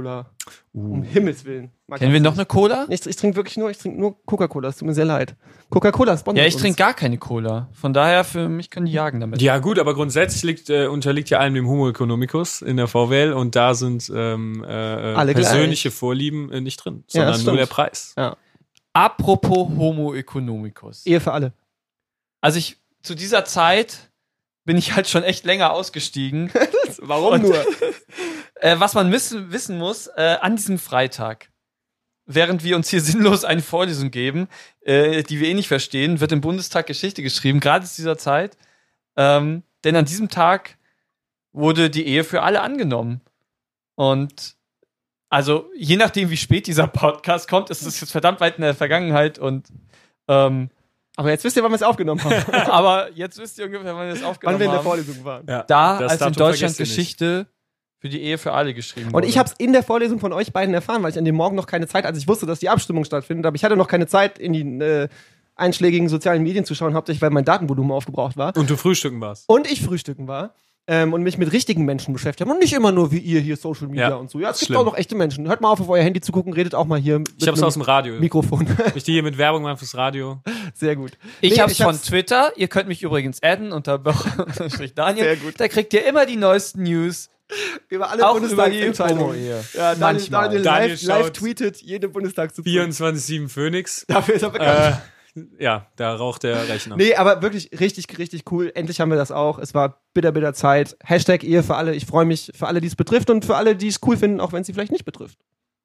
Um Himmels Willen. Mag Kennen wir ich noch nicht. eine Cola? Ich, ich trinke wirklich nur, ich trinke nur Coca-Cola. Es tut mir sehr leid. Coca-Cola sponsert Ja, ich uns. trinke gar keine Cola. Von daher, für mich können die jagen damit. Ja gut, aber grundsätzlich liegt, äh, unterliegt ja allem dem Homo economicus in der V W L und da sind ähm, äh, Alle persönliche gleich. Vorlieben äh, nicht drin, Ja, sondern das nur stimmt. der Preis. Ja. Apropos Homo economicus. Ehe für alle. Also ich, zu dieser Zeit bin ich halt schon echt länger ausgestiegen. Warum Und- nur? Äh, was man wissen, wissen muss, äh, an diesem Freitag, während wir uns hier sinnlos eine Vorlesung geben, äh, die wir eh nicht verstehen, wird im Bundestag Geschichte geschrieben, gerade zu dieser Zeit. Ähm, denn an diesem Tag wurde die Ehe für alle angenommen. Und also, je nachdem, wie spät dieser Podcast kommt, ist es jetzt verdammt weit in der Vergangenheit und ähm, Aber jetzt wisst ihr, wann wir es aufgenommen haben. aber jetzt wisst ihr ungefähr, wann wir das aufgenommen wann wir in der haben. Vorlesung waren. Ja. Da, Das als in Datum Deutschland vergesst ihr nicht. Geschichte für die Ehe für alle geschrieben Und wurde. ich habe es in der Vorlesung von euch beiden erfahren, weil ich an dem Morgen noch keine Zeit, also ich wusste, dass die Abstimmung stattfindet, aber ich hatte noch keine Zeit, in die äh, einschlägigen sozialen Medien zu schauen, hauptsächlich weil mein Datenvolumen aufgebraucht war. Und du frühstücken warst. Und ich frühstücken war. Ähm, und mich mit richtigen Menschen beschäftigt habe. Und nicht immer nur wie ihr hier Social Media Ja, und so. Ja, es gibt schlimm. auch noch echte Menschen. Hört mal auf, auf euer Handy zu gucken, redet auch mal hier mit Ich hab's einem aus dem Radio. Mikrofon. Ich die hier mit Werbung machen fürs Radio. Sehr gut. Ich Nee, hab's ich von hab's- Twitter. Ihr könnt mich übrigens adden unter Daniel. Sehr gut. Da kriegt ihr immer die neuesten News. Über alle Auch über die Bundestagsentscheidungen. Homo-Ehe. Ja, Daniel, Manchmal. Daniel, Daniel live, live schaut tweetet jede Bundestagssitzung. vierundzwanzig sieben Phoenix. Dafür ist er bekannt. Äh, ja, da raucht der Rechner. Nee, aber wirklich richtig, richtig cool. Endlich haben wir das auch. Es war bitter, bitter Zeit. Hashtag Ehe für alle. Ich freue mich für alle, die es betrifft und für alle, die es cool finden, auch wenn es sie vielleicht nicht betrifft.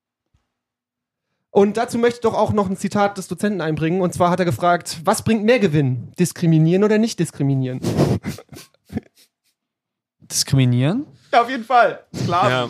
Und dazu möchte ich doch auch noch ein Zitat des Dozenten einbringen. Und zwar hat er gefragt, was bringt mehr Gewinn? Diskriminieren oder nicht diskriminieren? Diskriminieren? Ja, auf jeden Fall. Klar. Ja.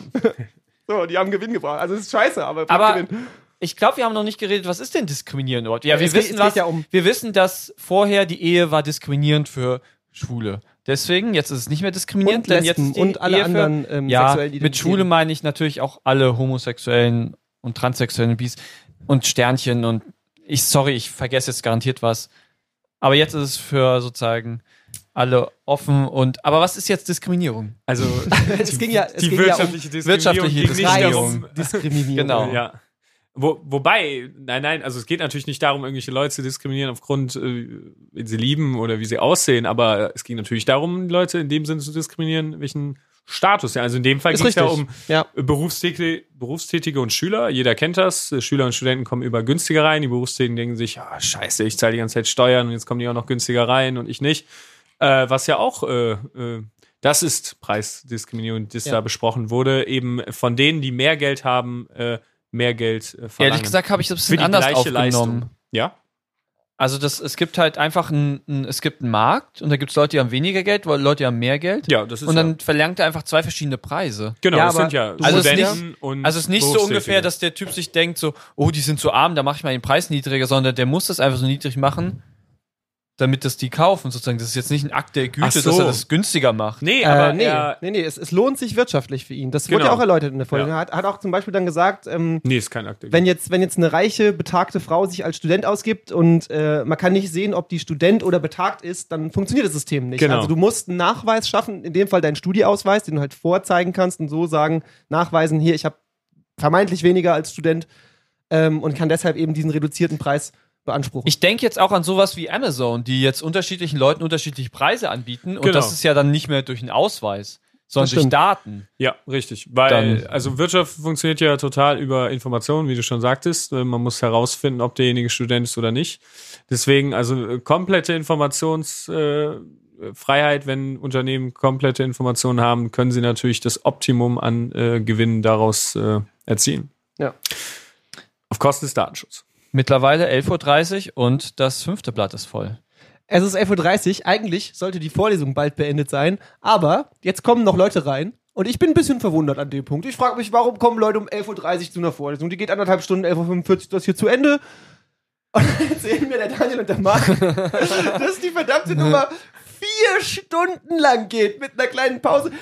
So, die haben Gewinn gebracht. Also es ist scheiße, aber, Aber Gewinn. ich glaube, wir haben noch nicht geredet, was ist denn diskriminieren überhaupt? Ja, wir Es geht- wissen es geht was, ja um- wir wissen, dass vorher die Ehe war diskriminierend für Schwule. Deswegen, jetzt ist es nicht mehr diskriminierend, Und denn jetzt Lesben ist die und alle Ehe für, anderen ähm, ja, sexuellen mit Identitäten. Schwule meine ich natürlich auch alle Homosexuellen und Transsexuellen, Bis und Sternchen und ich, sorry, ich vergesse jetzt garantiert was. Aber jetzt ist es für sozusagen alle offen und, aber was ist jetzt Diskriminierung? Also Es ging ja, es die ging ja um wirtschaftliche Diskriminierung wirtschaftliche ging nicht Diskriminierung. darum. Diskriminierung. Genau. Ja. Wo, wobei, nein, nein, also es geht natürlich nicht darum, irgendwelche Leute zu diskriminieren aufgrund, äh, wie sie lieben oder wie sie aussehen, aber es ging natürlich darum, Leute in dem Sinne zu diskriminieren, welchen Status. Ja, also in dem Fall Ist ging es ja richtig. um Ja. Berufstätige, Berufstätige und Schüler. Jeder kennt das. Schüler und Studenten kommen über günstiger rein. Die Berufstätigen denken sich, ah, scheiße, ich zahle die ganze Zeit Steuern und jetzt kommen die auch noch günstiger rein und ich nicht. Äh, was ja auch, äh, äh, das ist Preisdiskriminierung, das Ja. da besprochen wurde, eben von denen, die mehr Geld haben, äh, mehr Geld äh, verlangen. Ehrlich gesagt habe ich das ein für bisschen die anders gleiche aufgenommen. Leistung. Ja? Also das, es gibt halt einfach ein, ein, es gibt einen Markt und da gibt es Leute, die haben weniger Geld, Leute, die haben mehr Geld. Ja, das ist Und dann ja, verlangt er einfach zwei verschiedene Preise. genau, Ja, das aber sind ja du musst Studenten nicht- und Also es ist nicht so Berufstätige. ungefähr, dass der Typ sich denkt so, oh, die sind so arm, da mache ich mal den Preis niedriger, sondern der muss das einfach so niedrig machen, damit das die kaufen sozusagen. Das ist jetzt nicht ein Akt der Güte, Ach so. dass er das günstiger macht. Nee, aber äh, nee, er, nee, nee, es, es lohnt sich wirtschaftlich für ihn. Das Genau. wurde ja auch erläutert in der Folge. Ja. Er hat, hat auch zum Beispiel dann gesagt, ähm, nee, ist kein Akt der wenn jetzt, wenn jetzt eine reiche, betagte Frau sich als Student ausgibt und äh, man kann nicht sehen, ob die Student oder betagt ist, dann funktioniert das System nicht. Genau. Also du musst einen Nachweis schaffen, in dem Fall deinen Studieausweis, den du halt vorzeigen kannst und so sagen, nachweisen, hier, ich habe vermeintlich weniger als Student ähm, und kann deshalb eben diesen reduzierten Preis beanspruchen. Ich denke jetzt auch an sowas wie Amazon, die jetzt unterschiedlichen Leuten unterschiedliche Preise anbieten. Und Genau. das ist ja dann nicht mehr durch einen Ausweis, sondern Das durch stimmt. Daten. Ja, richtig. Weil, Dann- also Wirtschaft funktioniert ja total über Informationen, wie du schon sagtest. Äh, Man muss herausfinden, ob derjenige Student ist oder nicht. Deswegen, also äh, komplette Informationsfreiheit, äh, Freiheit, wenn Unternehmen komplette Informationen haben, können sie natürlich das Optimum an äh, Gewinnen daraus äh, erzielen. Ja. Auf Kosten des Datenschutzes. Mittlerweile elf Uhr dreißig und das fünfte Blatt ist voll. Es ist elf Uhr dreißig, eigentlich sollte die Vorlesung bald beendet sein, aber jetzt kommen noch Leute rein und ich bin ein bisschen verwundert an dem Punkt. Ich frage mich, warum kommen Leute um elf Uhr dreißig zu einer Vorlesung? Die geht anderthalb Stunden, elf Uhr fünfundvierzig ist das hier zu Ende. Und dann erzählen mir der Daniel und der Marc, dass die verdammte Nummer vier Stunden lang geht mit einer kleinen Pause.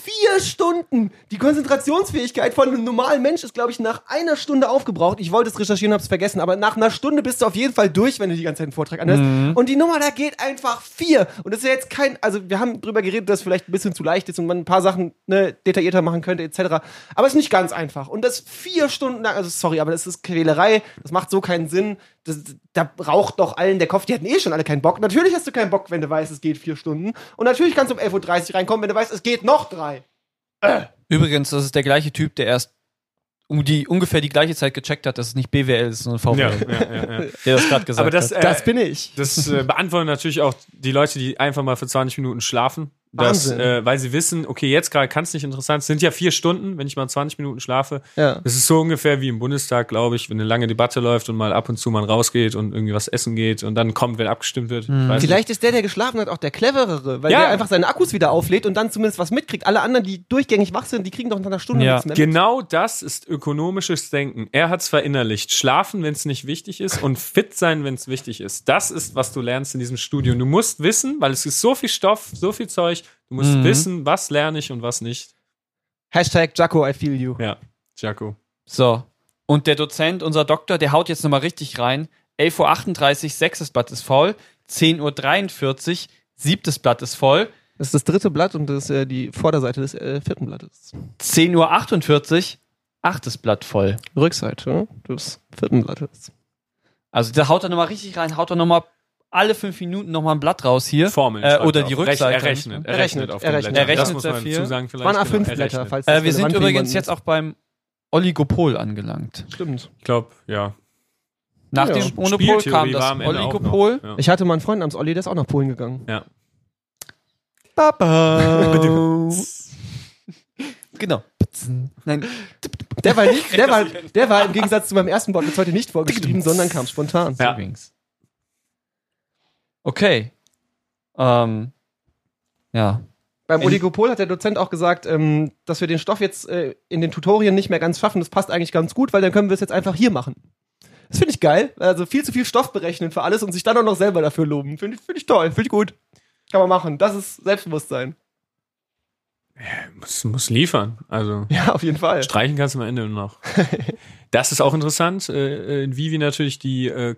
Vier Stunden! Die Konzentrationsfähigkeit von einem normalen Mensch ist, glaube ich, nach einer Stunde aufgebraucht. Ich wollte es recherchieren, hab's vergessen, aber nach einer Stunde bist du auf jeden Fall durch, wenn du die ganze Zeit einen Vortrag anhörst. Mhm. Und die Nummer da geht einfach vier. Und das ist ja jetzt kein, also wir haben drüber geredet, dass es vielleicht ein bisschen zu leicht ist und man ein paar Sachen ne, detaillierter machen könnte, et cetera. Aber es ist nicht ganz einfach. Und das vier Stunden lang, also sorry, aber das ist Quälerei, das macht so keinen Sinn. Das, da raucht doch allen der Kopf, die hatten eh schon alle keinen Bock. Natürlich hast du keinen Bock, wenn du weißt, es geht vier Stunden. Und natürlich kannst du um elf Uhr dreißig reinkommen, wenn du weißt, es geht noch drei. Äh. Übrigens, das ist der gleiche Typ, der erst um die ungefähr die gleiche Zeit gecheckt hat, dass es nicht B W L ist, sondern V W L. Ja, ja, ja, ja. Der das gerade gesagt Aber das, hat. äh, Das bin ich. Das äh, beantworten natürlich auch die Leute, die einfach mal für zwanzig Minuten schlafen. Das, Wahnsinn. äh, weil sie wissen, okay, jetzt gerade kann es nicht interessant. Es sind ja vier Stunden, wenn ich mal zwanzig Minuten schlafe. Ja. Das ist so ungefähr wie im Bundestag, glaube ich, wenn eine lange Debatte läuft und mal ab und zu man rausgeht und irgendwie was essen geht und dann kommt, wenn abgestimmt wird. Hm. Weiß Vielleicht ist der, der geschlafen hat, auch der cleverere, weil Ja. der einfach seine Akkus wieder auflädt und dann zumindest was mitkriegt. Alle anderen, die durchgängig wach sind, die kriegen doch nach einer Stunde Ja. nichts mehr. nicht. Genau das ist ökonomisches Denken. Er hat es verinnerlicht. Schlafen, wenn es nicht wichtig ist und fit sein, wenn es wichtig ist. Das ist, was du lernst in diesem Studium. Du musst wissen, weil es ist so viel Stoff, so viel Zeug, du musst Mhm. wissen, was lerne ich und was nicht. Hashtag Jaco, I feel you. Ja, Jaco. So. Und der Dozent, unser Doktor, der haut jetzt nochmal richtig rein. elf Uhr achtunddreißig, sechstes Blatt ist voll. zehn Uhr dreiundvierzig, siebtes Blatt ist voll. Das ist das dritte Blatt und das ist äh, die Vorderseite des äh, vierten Blattes. zehn Uhr achtundvierzig, achtes Blatt voll. Rückseite des vierten Blattes. Also da haut er nochmal richtig rein, haut er nochmal alle fünf Minuten nochmal ein Blatt raus hier. Formeln. Äh, schreibt oder er die auf. Rückseite. Er rechnet. Er Er rechnet rechnet, auf er den rechnet. Blättern. Er Das rechnet muss sehr man viel. dazu sagen vielleicht. Waren A fünf Genau, er Blätter, rechnet. falls Äh, das wir sind relevant für übrigens jemanden jetzt auch beim Oligopol angelangt. ist. Stimmt. Ich glaube, ja. Nach Ja. dem Monopol Spieltheorie kam das war am Ende auch Oligopol. noch. Ja. Ich hatte mal einen Freund namens Olli, der ist auch nach Polen gegangen. Ja. Papa. Genau. Nein. Der war, nicht, der, war, der war im Gegensatz zu meinem ersten Wort bis heute nicht vorgeschrieben, sondern kam spontan. Ja. Übrigens. Okay. Ähm. Ja. Beim Oligopol hat der Dozent auch gesagt, ähm, dass wir den Stoff jetzt äh, in den Tutorien nicht mehr ganz schaffen. Das passt eigentlich ganz gut, weil dann können wir es jetzt einfach hier machen. Das finde ich geil. Also viel zu viel Stoff berechnen für alles und sich dann auch noch selber dafür loben. Finde ich, find ich toll, finde ich gut. Kann man machen. Das ist Selbstbewusstsein. Muss, muss liefern. Also Ja, auf jeden Fall. streichen kannst du am Ende noch. Das ist auch interessant, äh, in Vivi natürlich die äh,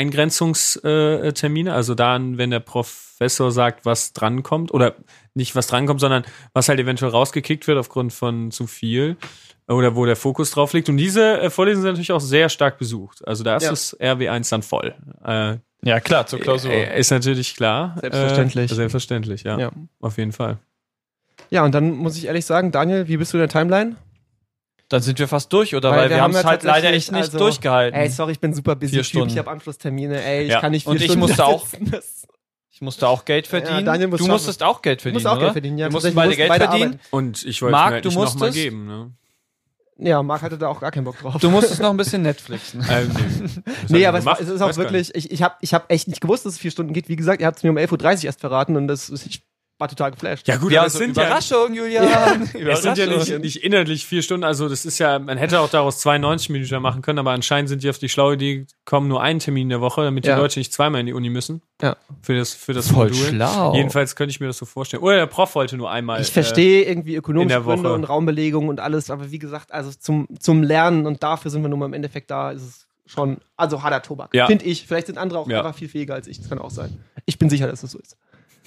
Klausureingrenzungstermine, also dann, wenn der Professor sagt, was drankommt, oder nicht was drankommt, sondern was halt eventuell rausgekickt wird aufgrund von zu viel oder wo der Fokus drauf liegt. Und diese äh, Vorlesungen sind natürlich auch sehr stark besucht. Also da ist Ja. das R W eins dann voll. Äh, Ja, klar, zur Klausur. äh, ist natürlich klar. Selbstverständlich. Äh, selbstverständlich, ja, Ja. Auf jeden Fall. Ja, und dann muss ich ehrlich sagen, Daniel, wie bist du in der Timeline? Dann sind wir fast durch, oder? Weil Weil, wir wir haben haben es ja halt leider tatsächlich, echt nicht also- durchgehalten. Ey, sorry, ich bin super busy. Vier Typ. Stunden. Ich habe Anschlusstermine. Ey, ich Ja. kann nicht vier Und ich Stunden musste da auch- sitzen. Das- Ich musste auch Geld verdienen. Ja, Daniel muss du schaffen. musstest auch Geld Ich verdienen, muss auch oder? Geld verdienen. Ja, Wir mussten tatsächlich, beide wir Geld mussten verdienen. Und ich wollte Marc, mir halt du nicht noch mal musstest- geben. Ne? Ja, Marc hatte da auch gar keinen Bock drauf. Du musstest noch ein bisschen Netflixen. Äh, nee, Was Nee, hab aber ich es, war, gemacht? es ist auch Weiß gar wirklich, ich, ich habe ich hab echt nicht gewusst, dass es vier Stunden geht. Wie gesagt, ihr habt es mir um elf Uhr dreißig erst verraten und das, ich war total geflasht. Ja gut, Ja, aber es so sind ja, Überraschung, Julian. es sind ja nicht, nicht inhaltlich vier Stunden, also das ist ja, man hätte auch daraus zweiundneunzig Minuten machen können, aber anscheinend sind die auf die schlaue Idee gekommen, nur einen Termin in der Woche, damit die Ja. Leute nicht zweimal in die Uni müssen. Ja. Für das, für das Voll Modul. schlau. Jedenfalls könnte ich mir das so vorstellen. Oder der Prof wollte nur einmal. Ich verstehe irgendwie ökonomische in der Gründe Woche. und Raumbelegung und alles, aber wie gesagt, also zum, zum Lernen und dafür sind wir nun mal im Endeffekt da, ist es schon, also harter Tobak. Ja. Finde ich. Vielleicht sind andere auch Ja. einfach viel fähiger als ich. Das kann auch sein. Ich bin sicher, dass das so ist.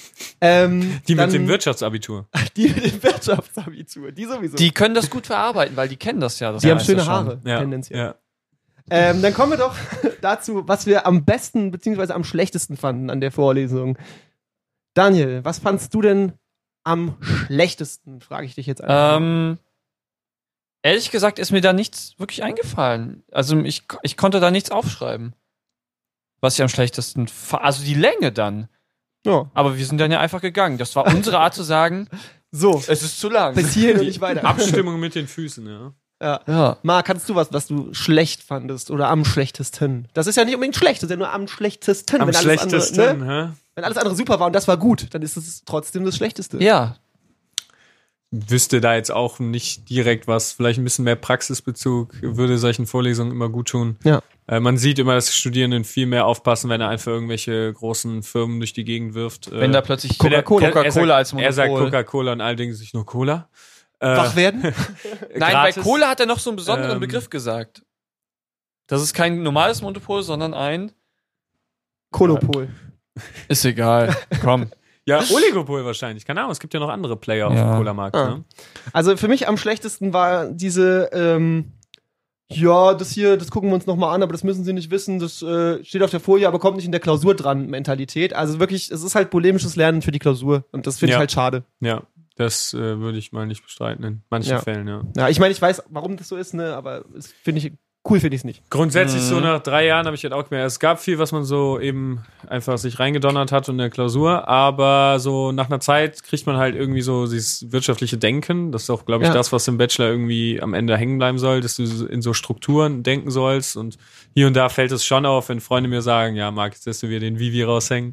Ähm, Die dann- mit dem Wirtschaftsabitur. Die mit dem Wirtschaftsabitur. Die sowieso. Die können das gut verarbeiten, weil die kennen das ja. Das Die haben weißt du schöne schon. Haare, Ja. tendenziell. ja. Ähm, dann kommen wir doch dazu, was wir am besten bzw. am schlechtesten fanden an der Vorlesung. Daniel, was fandst du denn am schlechtesten? Frage ich dich jetzt einfach. Ähm, ehrlich gesagt ist mir da nichts wirklich eingefallen. Also ich, ich konnte da nichts aufschreiben. Was ich am schlechtesten fa- Also die Länge dann. Ja. Aber wir sind dann ja einfach gegangen. Das war unsere Art zu sagen, So, es ist zu lang. bis hierhin und nicht weiter. Abstimmung mit den Füßen, ja. Ja. Ja. Marc, hattest du was, was du schlecht fandest oder am schlechtesten? Das ist ja nicht unbedingt schlecht, das ist ja nur am schlechtesten. Am wenn, alles andere, schlechtesten, ne? hä? Wenn alles andere super war und das war gut, dann ist es trotzdem das Schlechteste. Ja. wüsste da jetzt auch nicht direkt was. Vielleicht ein bisschen mehr Praxisbezug würde solchen Vorlesungen immer gut tun. Ja. Äh, man sieht immer, dass die Studierenden viel mehr aufpassen, wenn er einfach irgendwelche großen Firmen durch die Gegend wirft. Wenn äh, da plötzlich Coca-Cola- Coca-Cola er sagt, als Monopol. Er sagt Coca-Cola und alle denken sich nur Cola. Äh, Wach werden? Nein, gratis. bei Cola hat er noch so einen besonderen Ähm, Begriff gesagt. Das ist kein normales Monopol, sondern ein... Kolopol. Ist egal. Komm. Ja, Oligopol wahrscheinlich. Keine Ahnung, es gibt ja noch andere Player auf Ja. dem Cola-Markt. Ah. Ne? Also für mich am schlechtesten war diese, ähm, ja, das hier, das gucken wir uns nochmal an, aber das müssen Sie nicht wissen, das äh, steht auf der Folie, aber kommt nicht in der Klausur dran, Mentalität. Also wirklich, es ist halt polemisches Lernen für die Klausur und das finde Ja. ich halt schade. Ja, das äh, würde ich mal nicht bestreiten in manchen Ja. Fällen, ja. Ja, ich meine, ich weiß, warum das so ist, ne, aber es finde ich, cool finde ich es nicht. Grundsätzlich Mhm. so nach drei Jahren habe ich halt auch gemerkt, es gab viel, was man so eben einfach sich reingedonnert hat in der Klausur, aber so nach einer Zeit kriegt man halt irgendwie so dieses wirtschaftliche Denken. Das ist auch, glaube ich, Ja. das, was im Bachelor irgendwie am Ende hängen bleiben soll, dass du in so Strukturen denken sollst und hier und da fällt es schon auf, wenn Freunde mir sagen, ja, Marc, jetzt lässt du wieder den Vivi raushängen.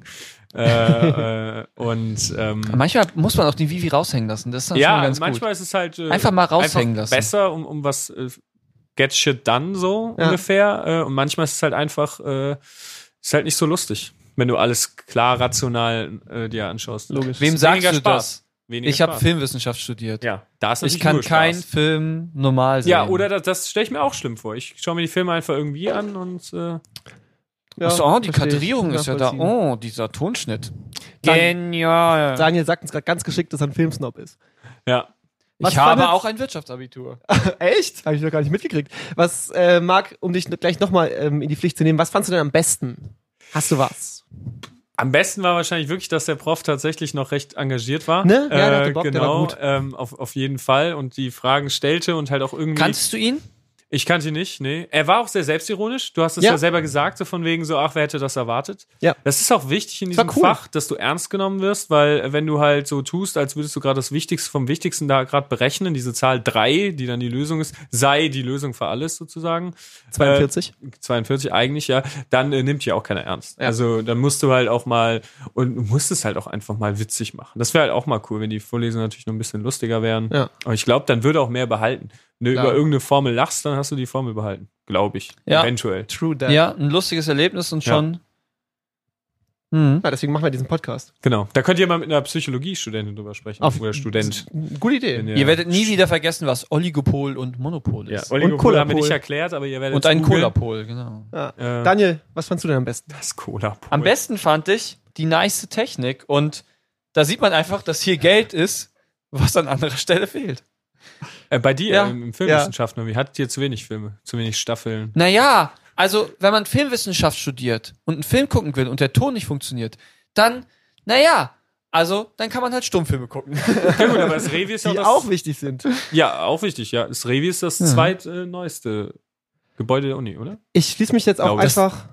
äh, äh, und ähm, Manchmal muss man auch die Vivi raushängen lassen. Das ist dann schon ja, ganz manchmal gut. ist es halt äh, Einfach mal raushängen einfach lassen. besser, um, um was äh, get shit done so Ja. ungefähr. Äh, und manchmal ist es halt einfach, äh, ist halt nicht so lustig, wenn du alles klar rational äh, dir anschaust. Logisch. Wem Ist sagst weniger du Spaß. das? Weniger Ich habe Spaß. Filmwissenschaft studiert. Ja, da ist Ich natürlich kann nur keinen Spaß. Film normal sehen. Ja, oder das, das stelle ich mir auch schlimm vor. Ich schaue mir die Filme einfach irgendwie an und äh, Ja, Achso, oh, die verstehe ich. Kadrierung ist ja da. Nachvollziehen. Oh, dieser Tonschnitt. Dan- Genial. Daniel sagt uns gerade ganz geschickt, dass er ein Filmsnob ist. ja. Was Ich habe fandet- auch ein Wirtschaftsabitur. Echt? Habe ich noch gar nicht mitgekriegt. Was, äh, Marc, um dich gleich nochmal ähm, in die Pflicht zu nehmen, was fandst du denn am besten? Hast du was? Am besten war wahrscheinlich wirklich, dass der Prof tatsächlich noch recht engagiert war. Ne? Ja, der hatte äh, Bock, der genau, war gut. Ähm, auf, auf jeden Fall und die Fragen stellte und halt auch irgendwie. Kannst du ihn? Ich kannte ihn nicht, nee. Er war auch sehr selbstironisch. Du hast es ja. Ja. selber gesagt, so von wegen so, ach, wer hätte das erwartet? Ja. Das ist auch wichtig in Das war diesem cool. Fach, dass du ernst genommen wirst, weil äh, wenn du halt so tust, als würdest du gerade das Wichtigste vom Wichtigsten da gerade berechnen, diese Zahl drei, die dann die Lösung ist, sei die Lösung für alles sozusagen. zweiundvierzig? Äh, zweiundvierzig eigentlich, ja. Dann äh, nimmt ja auch keiner ernst. Ja. Also dann musst du halt auch mal, und du musst es halt auch einfach mal witzig machen. Das wäre halt auch mal cool, wenn die Vorlesungen natürlich noch ein bisschen lustiger wären. Ja. Aber ich glaube, dann würde auch mehr behalten. Wenn du Klar. über irgendeine Formel lachst, dann hast du die Formel behalten. Glaube ich. Ja. Eventuell. True that. Ja, ein lustiges Erlebnis und Ja. schon. Mhm. Ja, deswegen machen wir diesen Podcast. Genau. Da könnt ihr mal mit einer Psychologiestudentin drüber sprechen. Auf- Oder Student. Gute Idee. Wenn Ihr werdet nie wieder vergessen, was Oligopol und Monopol Ja, ist. Oligopol Colapol. haben wir nicht erklärt, aber ihr werdet Und ein googeln. Colapol, genau. Ja. Äh, Daniel, was fandst du denn am besten? das Colapol. Am besten fand ich die nice Technik und da sieht man einfach, dass hier Geld ist, was an anderer Stelle fehlt. Äh, bei dir Ja. im, im Filmwissenschaften, irgendwie hattet ihr zu wenig Filme, zu wenig Staffeln. Naja, also wenn man Filmwissenschaft studiert und einen Film gucken will und der Ton nicht funktioniert, dann, naja, also dann kann man halt Stummfilme gucken. Ja gut, aber das Revi ist ja Die das, auch wichtig sind. Ja, auch wichtig, ja. Das Revi ist das Ja. zweitneueste Gebäude der Uni, oder? Ich schließe mich jetzt auch Glaube, das- einfach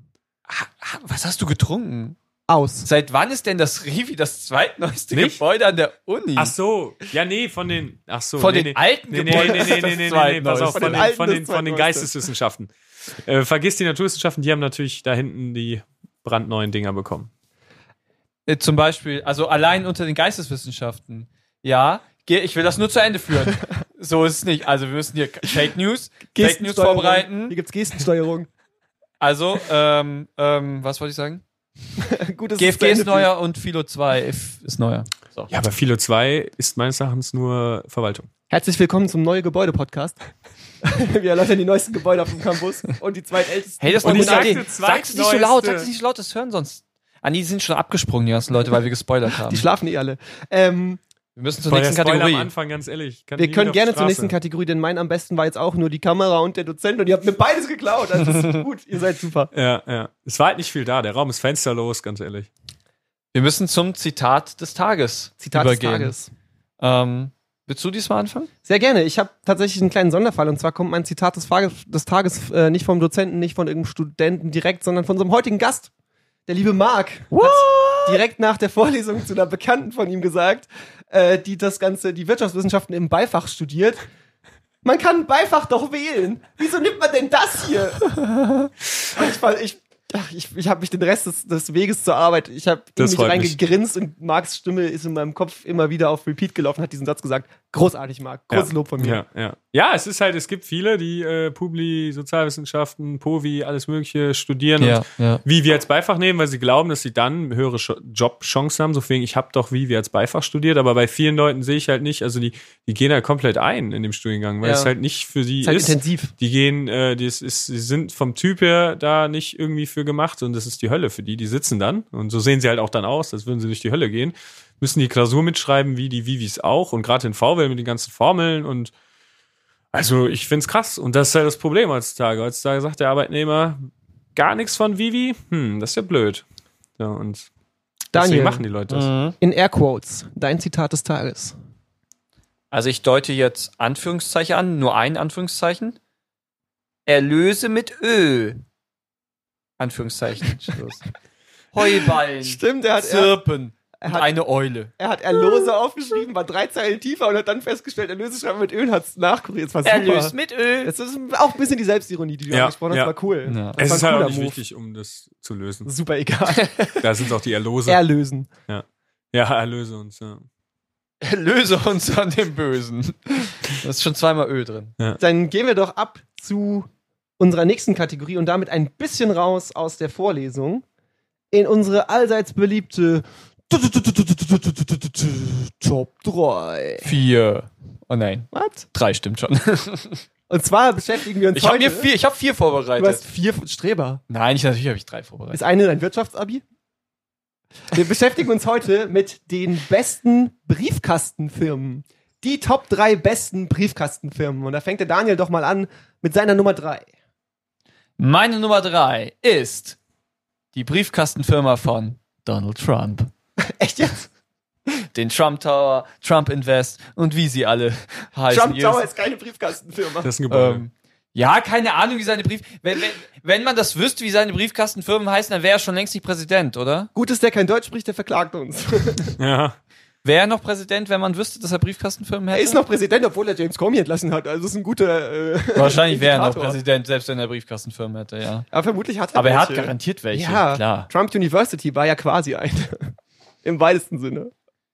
Was hast du getrunken? aus. Seit wann ist denn das Revi das zweitneueste Nicht? Gebäude an der Uni? Ach so. Ja, nee, von den, ach so. Von nee, den nee. alten Nee, nee, Gebäuden nee, ist nee, das nee, nee, nee, nee, pass auf, zweitneueste. von den, alten von das den, von den zweitneueste. Geisteswissenschaften. Äh, vergiss die Naturwissenschaften, die haben natürlich da hinten die brandneuen Dinger bekommen. Äh, Zum Beispiel, also allein unter den Geisteswissenschaften. Ja, ge- ich will das nur zu Ende führen. So ist es nicht. Also wir müssen hier Fake News, Fake News Gestensteuerung. vorbereiten. Hier gibt's Gestensteuerung. Also, ähm, ähm, was wollte ich sagen? Gut, dass G es F zu G Ende ist neuer und Philo zwei F ist neuer. So. Ja, aber Philo zwei ist meines Erachtens nur Verwaltung. führt. Herzlich willkommen zum Neue Gebäude Podcast. Wir erläutern die neuesten Gebäude auf dem Campus und die zweitältesten. Hey, das ist Und eine ich gute sagte Idee. Sag's nicht so zweitneueste. laut, sag's nicht so laut, das hören sonst. Ah, nee, die sind schon abgesprungen, die ganzen Leute, weil wir gespoilert haben. Die schlafen eh alle. Ähm, Wir müssen zur Boah, der nächsten Spoiler Kategorie. am Anfang, ganz ehrlich. Kann wir nie können wieder auf gerne die zur nächsten Straße. Kategorie, denn mein am besten war jetzt auch nur die Kamera und der Dozent und ihr habt mir beides geklaut. Also das ist gut, ihr seid super. Ja, ja. Es war halt nicht viel da. Der Raum ist fensterlos, ganz ehrlich. Wir müssen zum Zitat des Tages Zitat übergehen. des Tages. Ähm, willst du diesmal anfangen? Sehr gerne. Ich habe tatsächlich einen kleinen Sonderfall und zwar kommt mein Zitat des, Tages, des Tages äh, nicht vom Dozenten, nicht von irgendeinem Studenten direkt, sondern von unserem heutigen Gast. Der liebe Marc hat direkt nach der Vorlesung zu einer Bekannten von ihm gesagt, äh, die das Ganze, die Wirtschaftswissenschaften im Beifach studiert. Man kann ein Beifach doch wählen. Wieso nimmt man denn das hier? Und ich, fall- ich, Ach, ich ich habe mich den Rest des, des Weges zur Arbeit, ich habe in Das mich freut reingegrinst und Marks Stimme ist in meinem Kopf immer wieder auf Repeat gelaufen, hat diesen Satz gesagt. Großartig, Marc. Großes Ja. Lob von mir. Ja, ja. ja, es ist halt, es gibt viele, die äh, Publi, Sozialwissenschaften, Povi, alles Mögliche studieren Ja, und ja. Vivi als Beifach nehmen, weil sie glauben, dass sie dann höhere Sch- Jobchancen haben. Deswegen, ich habe doch Vivi als Beifach studiert, aber bei vielen Leuten sehe ich halt nicht, also die, die gehen halt komplett ein in dem Studiengang, weil Ja. es halt nicht für sie Ist halt ist. intensiv. Die gehen, äh, die ist, ist, sie sind vom Typ her da nicht irgendwie für gemacht und das ist die Hölle für die. Die sitzen dann und so sehen sie halt auch dann aus, als würden sie durch die Hölle gehen. Müssen die Klausur mitschreiben, wie die Vivis auch und gerade in V W L mit den ganzen Formeln und also ich find's krass und das ist halt das Problem heutzutage. Heutzutage sagt der Arbeitnehmer gar nichts von Vivi, hm, das ist ja blöd. Ja, und Daniel. deswegen machen die Leute das. Mhm. In Airquotes, dein Zitat des Tages. Also ich deute jetzt Anführungszeichen an, nur ein Anführungszeichen. Erlöse mit Ö. Anführungszeichen. Schluss. Heuballen. Stimmt, er hat, er, Zirpen. er Und hat, eine Eule. er hat Erlose aufgeschrieben, war drei Zeilen tiefer und hat dann festgestellt, Erlöse schreiben mit Ö und hat es nachkuriert. Das war super. Erlöse mit Ö. Das ist auch ein bisschen die Selbstironie, die du Ja, angesprochen hast, ja. war cool. Ja. Das Es war ist ein halt auch cooler nicht Move. wichtig, um das zu lösen. Super egal. Da sind auch die Erlose. Erlösen. Ja, erlöse uns, ja. Erlöse uns an dem Bösen. Da ist schon zweimal Ö drin. Dann gehen wir doch ab zu unserer nächsten Kategorie und damit ein bisschen raus aus der Vorlesung in unsere allseits beliebte Top drei. Vier. Oh nein. Was? Drei stimmt schon. Und zwar beschäftigen wir uns Ich habe heute... mir vier, ich habe vier Du vorbereitet. hast vier Streber. Nein, ich, natürlich habe ich drei vorbereitet. Ist eine dein Wirtschaftsabi? Wir beschäftigen uns heute mit den besten Briefkastenfirmen. Die Top drei besten Briefkastenfirmen. Und da fängt der Daniel doch mal an mit seiner Nummer drei. Meine Nummer drei ist die Briefkastenfirma von Donald Trump. Echt jetzt? Den Trump Tower, Trump Invest und wie sie alle heißen. Trump Ihr- Tower ist keine Briefkastenfirma. Das ist ein Gebäude. Ähm, ja, keine Ahnung, wie seine Brief... Wenn, wenn, wenn man das wüsste, wie seine Briefkastenfirmen heißen, dann wäre er schon längst nicht Präsident, oder? Gut, dass der kein Deutsch spricht, der verklagt uns. ja. Wäre er noch Präsident, wenn man wüsste, dass er Briefkastenfirmen hätte? Er ist noch Präsident, obwohl er James Comey entlassen hat. Also ist ein guter äh, Wahrscheinlich wäre er noch Indikator. Präsident, selbst wenn er Briefkastenfirmen hätte, ja. Aber vermutlich hat er Aber er hat welche. garantiert welche, Ja, klar. Trump University war ja quasi eine. Im weitesten Sinne.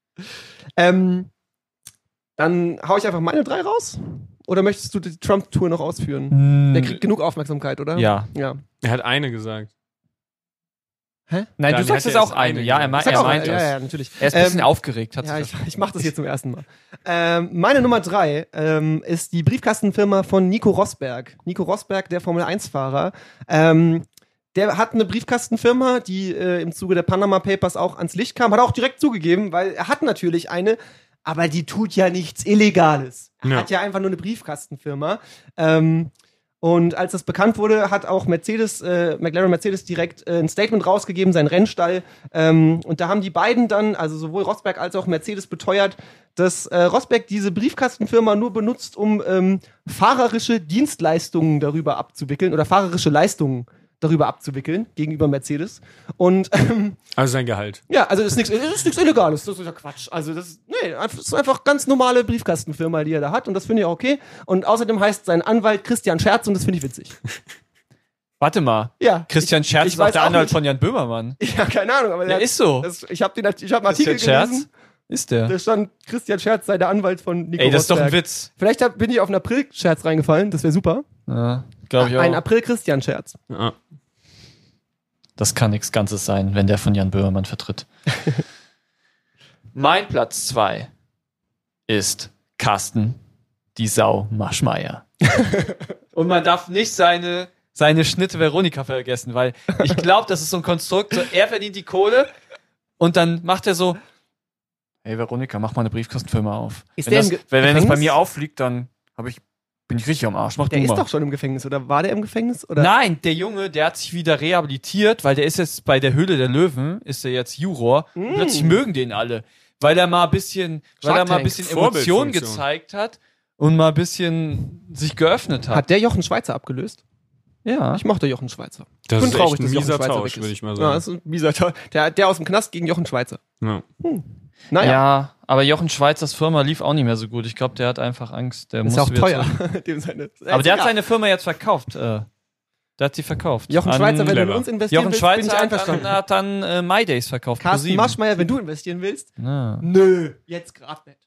Ähm, dann hau ich einfach meine drei raus. Oder möchtest du die Trump-Tour noch ausführen? Der kriegt genug Aufmerksamkeit, oder? Ja. Ja. Er hat eine gesagt. Nein, Dann du sagst hätte es er auch es eine. eine Ja, er, gesagt. me Sag er auch, meint ja, das. ja, natürlich. Er ist ein bisschen Ähm, aufgeregt. Hat Ja, sich ich, ich mache das hier zum ersten Mal. Ähm, meine Nummer drei ähm, ist die Briefkastenfirma von Nico Rosberg. Nico Rosberg, der Formel eins Fahrer. Ähm, der hat eine Briefkastenfirma, die äh, im Zuge der Panama Papers auch ans Licht kam. Hat er auch direkt zugegeben, weil er hat natürlich eine, aber die tut ja nichts Illegales. Er Ja. hat ja einfach nur eine Briefkastenfirma. Ähm, Und als das bekannt wurde, hat auch Mercedes, äh, McLaren Mercedes direkt äh, ein Statement rausgegeben, sein Rennstall. Ähm, und da haben die beiden dann, also sowohl Rosberg als auch Mercedes beteuert, dass äh, Rosberg diese Briefkastenfirma nur benutzt, um ähm, fahrerische Dienstleistungen darüber abzuwickeln oder fahrerische Leistungen darüber abzuwickeln gegenüber Mercedes. Und ähm, Also sein Gehalt. ja, also das ist nichts, das ist nichts Illegales, das ist ja Quatsch. Also das, nee, das ist einfach ganz normale Briefkastenfirma, die er da hat und das finde ich auch okay. Und außerdem heißt sein Anwalt Christian Scherz und das finde ich witzig. Warte mal. Ja. Christian ich, Scherz ich ist doch weiß der auch Anwalt nicht. von Jan Böhmermann. Ja, keine Ahnung, aber Der der ist so. das, ich habe den, ich habe einen Artikel Christian Scherz? gelesen, Ist der. da stand Christian Scherz sei der Anwalt von Nico Ey, das ist doch ein Rosberg. Witz. Vielleicht hab, bin ich auf einen April-Scherz reingefallen, das wäre super. Ja, glaube ich auch. Ein April-Christian-Scherz. Ja. Das kann nichts Ganzes sein, wenn der von Jan Böhmermann vertritt. Mein Platz zwei ist Carsten, die Sau Maschmeyer. Und man darf nicht seine, seine Schnitte Veronika vergessen, weil ich glaube, das ist so ein Konstrukt, so, er verdient die Kohle und dann macht er so, hey Veronika, mach mal eine Briefkastenfirma auf. Ist wenn der das, im Ge- wenn, wenn das bei Gefängnis? mir auffliegt, dann hab ich, bin ich richtig am Arsch. Mach Der du ist mal. doch schon im Gefängnis, oder war der im Gefängnis? Oder? Nein, der Junge, der hat sich wieder rehabilitiert, weil der ist jetzt bei der Höhle der Löwen, ist er jetzt Juror. Mm. Und plötzlich mögen den alle, weil er mal ein bisschen, weil er mal ein Tank. bisschen Emotionen Vorbildfunktion. gezeigt hat und mal ein bisschen sich geöffnet hat. Hat der Jochen Schweizer abgelöst? ja. Ich mochte Jochen Schweizer. Das Bin ist traurig, echt ein dass Jochen mieser Schweizer Tausch, weg ist. würde ich mal Ja, sagen. das ist ein mieser Tausch. Der, der aus dem Knast gegen Jochen Schweizer. Ja. Naja, Ja, aber Jochen Schweizers Firma lief auch nicht mehr so gut. Ich glaube, der hat einfach Angst. Der ist muss auch wieder teuer. zurück. Dem seine, Aber der hat Ja. seine Firma jetzt verkauft. Äh, Der hat sie verkauft. Jochen An- Schweizer, wenn du Clever. in uns investieren Jochen willst, Schweizer bin ich hat, einverstanden. dann- hat dann äh, MyDays verkauft. Carsten ProSieben. Maschmeyer, wenn du investieren willst. Ja. Nö, jetzt gerade nicht.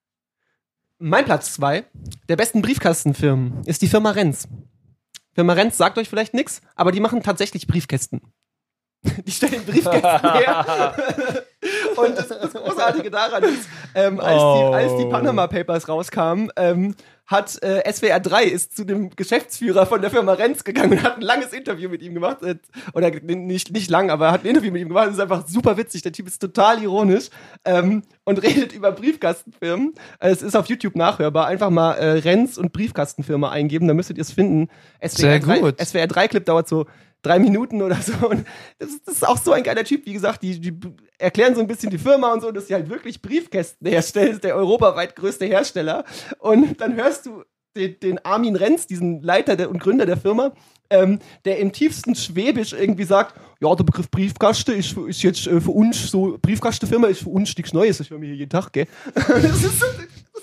Mein Platz zwei der besten Briefkastenfirmen ist die Firma Renz. Firma Renz sagt euch vielleicht nichts, aber die machen tatsächlich Briefkästen. Die stellen Briefkästen her. Und das, das Großartige daran ist, ähm, als, Oh. die, als die Panama Papers rauskamen, ähm, hat äh, S W R drei ist zu dem Geschäftsführer von der Firma Renz gegangen und hat ein langes Interview mit ihm gemacht. Äh, oder nicht, nicht lang, aber hat ein Interview mit ihm gemacht. Das ist einfach super witzig. Der Typ ist total ironisch ähm, und redet über Briefkastenfirmen. Äh, es ist auf YouTube nachhörbar. Einfach mal äh, Renz und Briefkastenfirma eingeben, dann müsstet ihr es finden. S W R Sehr drei, gut. S W R drei Clip dauert so drei Minuten oder so. Und das, ist- das ist auch so ein geiler Typ. Wie gesagt, die, die erklären so ein bisschen die Firma und so, dass sie halt wirklich Briefkästen herstellen. Das ist der europaweit größte Hersteller. Und dann hörst du den, den Armin Renz, diesen Leiter der, und Gründer der Firma, ähm, der im tiefsten Schwäbisch irgendwie sagt, ja, der Begriff Briefkasten ist, ist jetzt äh, für uns so, Briefkastenfirma ist für uns nichts Neues. Das hören wir hier jeden Tag, gell? Das ist so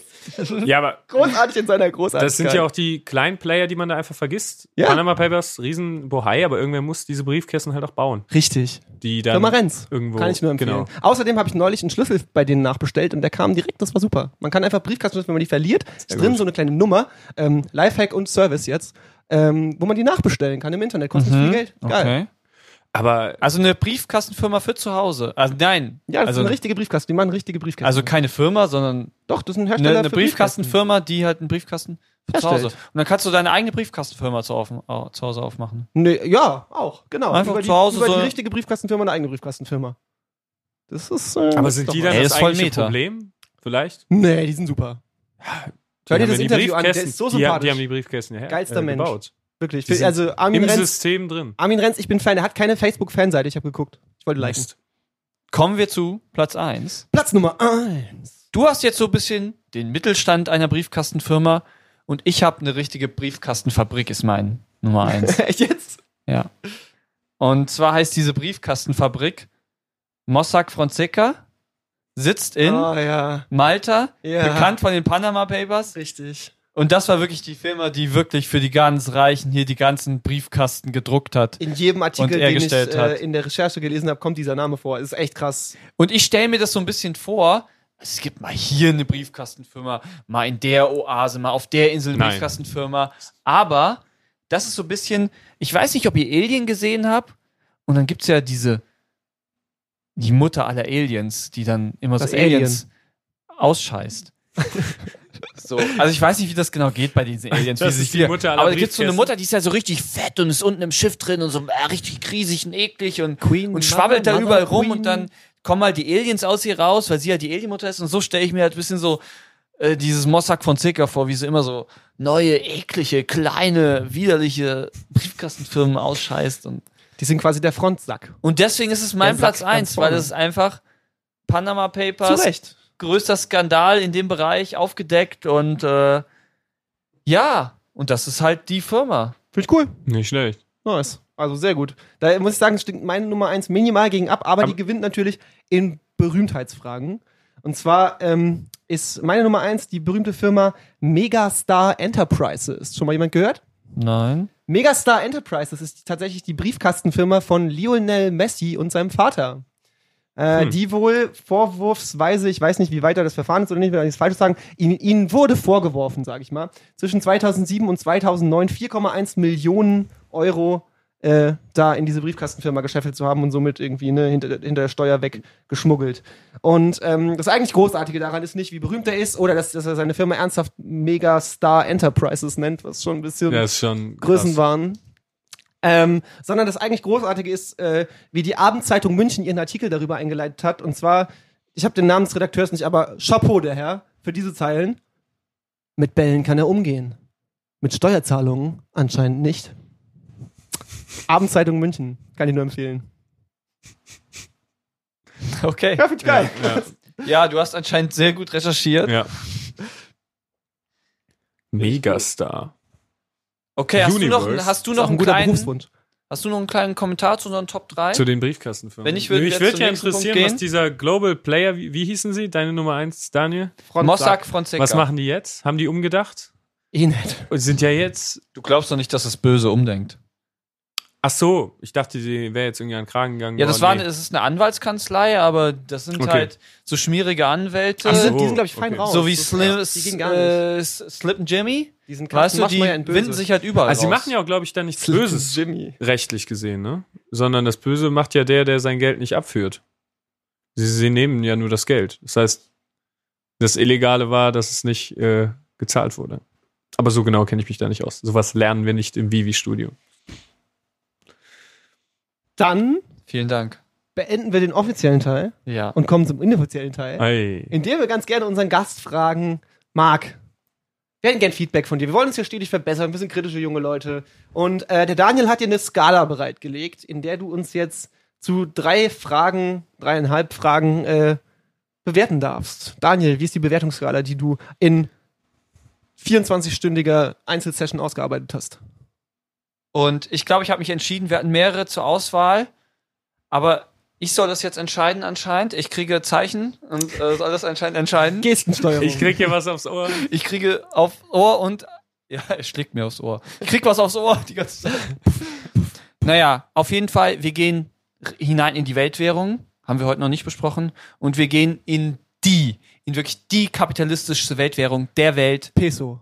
Ja, aber großartig in seiner Großartigkeit. das sind ja auch die kleinen Player, die man da einfach vergisst. Ja. Panama Papers, riesen Bohai, aber irgendwer muss diese Briefkästen halt auch bauen. Richtig. Die dann Firma Renz. irgendwo. Kann ich nur empfehlen. Genau. Außerdem habe ich neulich einen Schlüssel bei denen nachbestellt und der kam direkt, das war super. Man kann einfach Briefkasten, wenn man die verliert, ist drin gut. so eine kleine Nummer, ähm, Lifehack und Service jetzt, ähm, wo man die nachbestellen kann im Internet. Kostet nicht viel Geld. Geil. Okay. Aber Also eine Briefkastenfirma für zu Hause. Also nein. Ja, das also, ist eine richtige Briefkasten. Die machen richtige Briefkästen. also keine Firma, sondern Doch, das ist ein eine, Hersteller eine für Briefkastenfirma, die halt einen Briefkasten für zu Herstellt. Hause. Und dann kannst du deine eigene Briefkastenfirma zu, auf, au- zu Hause aufmachen. Nee, ja, auch, genau. Einfach über die, zu Hause über so- die richtige Briefkastenfirma eine eigene Briefkastenfirma. Das ist. Äh, aber ist sind doch die was. dann Ey, das ist voll eigentliche Meter. Problem? Vielleicht? Nee, die sind super. Hör dir haben das ja die Interview an, der Briefkästen- ist so die, haben- sympathisch. die haben die Briefkästen her, Geilster äh, Mensch. gebaut. Wirklich. Die sind Also Armin Im Renz, System drin. Armin Renz, ich bin Fan, er hat keine Facebook-Fanseite, ich habe geguckt. Ich wollte liken. Mist. Kommen wir zu Platz eins. Platz Nummer eins. Du hast jetzt so ein bisschen den Mittelstand einer Briefkastenfirma und ich habe eine richtige Briefkastenfabrik, ist mein Nummer eins. Echt jetzt? Ja. Und zwar heißt diese Briefkastenfabrik Mossack Fonseca, sitzt in Ah, ja. Malta, Ja. bekannt von den Panama Papers. Richtig. Und das war wirklich die Firma, die wirklich für die ganz Reichen hier die ganzen Briefkasten gedruckt hat. In jedem Artikel, Und er den ich gestellt äh, hat. in der Recherche gelesen habe, kommt dieser Name vor. Das ist echt krass. Und ich stelle mir das so ein bisschen vor, es gibt mal hier eine Briefkastenfirma, mal in der Oase, mal auf der Insel eine Nein. Briefkastenfirma. Aber das ist so ein bisschen, ich weiß nicht, ob ihr Alien gesehen habt. Und dann gibt's ja diese, die Mutter aller Aliens, die dann immer Das so Aliens ausscheißt. So, also ich weiß nicht, wie das genau geht bei diesen Aliens. Das wie sie ist sich die wieder- Mutter aller aber da gibt's so eine Briefkästen. Mutter, die ist ja so richtig fett und ist unten im Schiff drin und so äh, richtig riesig und eklig und Queen, und schwabbelt da Mother, überall Mother rum Queen. und dann kommen halt die Aliens aus ihr raus, weil sie halt die Alienmutter ist und so stelle ich mir halt ein bisschen so äh, dieses Mossack Fonseca vor, wie sie immer so neue, eklige, kleine, widerliche Briefkastenfirmen ausscheißt und Die sind quasi der Frontsack. und deswegen ist es mein Der Platz Sack ganz eins, weil vorne. das ist einfach Panama Zu Papers, Recht. größter Skandal in dem Bereich aufgedeckt und äh, ja, und das ist halt die Firma. Finde ich cool. Nicht schlecht. Nice. Also sehr gut. Da muss ich sagen, stinkt meine Nummer eins minimal gegen ab, aber, Aber- die gewinnt natürlich in Berühmtheitsfragen. Und zwar ähm, ist meine Nummer eins die berühmte Firma Megastar Enterprises. Schon mal jemand gehört? Nein. Megastar Enterprises ist tatsächlich die Briefkastenfirma von Lionel Messi und seinem Vater. Äh, Hm. Die wohl vorwurfsweise, ich weiß nicht, wie weiter das Verfahren ist oder nicht, will ich nichts Falsches sagen, ihnen, ihnen wurde vorgeworfen, sage ich mal, zwischen zweitausendsieben und zweitausendneun vier Komma eins Millionen Euro äh, da in diese Briefkastenfirma gescheffelt zu haben und somit irgendwie ne, hinter, hinter der Steuer weggeschmuggelt. Und ähm, das eigentlich Großartige daran ist nicht, wie berühmt er ist oder dass, dass er seine Firma ernsthaft Megastar Enterprises nennt, was schon ein bisschen Ja, ist schon krass. Größenwahn. Ähm, sondern das eigentlich Großartige ist, äh, wie die Abendzeitung München ihren Artikel darüber eingeleitet hat. Und zwar, ich habe den Namen des Redakteurs nicht, aber Chapeau der Herr für diese Zeilen. Mit Bällen kann er umgehen. Mit Steuerzahlungen anscheinend nicht. Abendzeitung München, kann ich nur empfehlen. Okay. Ja, finde ich geil. Ja, Ja, du hast anscheinend sehr gut recherchiert. ja. Megastar. Okay, hast du noch, Universe. hast du Ist noch auch ein einen guter kleinen, Berufswunsch. hast du noch einen kleinen Kommentar zu unseren Top drei? Zu den Briefkastenfirmen. Wenn nicht, würden wir Mich jetzt würde zum ja nächsten interessieren, Punkt was gehen. dieser Global Player, wie, wie hießen sie? Deine Nummer eins, Daniel? Mossack Fonseca. Was machen die jetzt? Haben die umgedacht? Eh nicht. Und sind ja jetzt. Du glaubst doch nicht, dass das Böse umdenkt. Ach so, ich dachte, die wäre jetzt irgendwie an den Kragen gegangen. Ja, das, worden. war, Nee. das ist eine Anwaltskanzlei, aber das sind Okay. halt so schmierige Anwälte. Die Ach sind, so, die sind glaube ich, fein okay. raus. so wie Das- Slim, Die gehen gar nicht. äh, Slip and Jimmy. Die sind Weißt du, die böse. winden sich halt überall Also sie raus. machen ja auch, glaube ich, da nichts Slim Böses Jimmy. rechtlich gesehen, ne? Sondern das Böse macht ja der, der sein Geld nicht abführt. Sie, sie nehmen ja nur das Geld. Das heißt, das Illegale war, dass es nicht äh, gezahlt wurde. Aber so genau kenne ich mich da nicht aus. Sowas lernen wir nicht im Vivi-Studio. Dann Vielen Dank. beenden wir den offiziellen Teil Ja. und kommen zum inoffiziellen Teil, Ei. indem wir ganz gerne unseren Gast fragen, Marc, wir hätten gern Feedback von dir. Wir wollen uns ja stetig verbessern, wir sind kritische junge Leute. Und äh, der Daniel hat dir eine Skala bereitgelegt, in der du uns jetzt zu drei Fragen, dreieinhalb Fragen äh, bewerten darfst. Daniel, wie ist die Bewertungsskala, die du in vierundzwanzig-stündiger Einzelsession ausgearbeitet hast? Und ich glaube, ich habe mich entschieden, wir hatten mehrere zur Auswahl, aber ich soll das jetzt entscheiden anscheinend. Ich kriege Zeichen und äh, soll das anscheinend entscheiden. Gestensteuerung. Ich krieg hier was aufs Ohr. Ich kriege auf Ohr und ja, er schlägt mir aufs Ohr. Ich krieg was aufs Ohr die ganze Zeit. Naja, auf jeden Fall, wir gehen hinein in die Weltwährung, haben wir heute noch nicht besprochen, und wir gehen in die, in wirklich die kapitalistischste Weltwährung der Welt, Peso.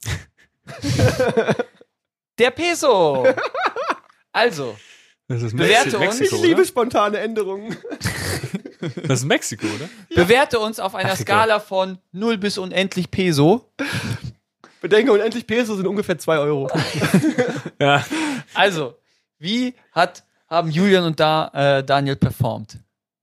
der Peso. Also, Das ist Bewerte uns. Mexiko, Ich liebe oder? spontane Änderungen. Das ist Mexiko, oder? bewerte uns auf einer Mexiko. Skala von null bis unendlich Peso. Bedenke, unendlich Peso sind ungefähr zwei Euro. Ja. Also, wie hat, haben Julian und da, äh, Daniel performt?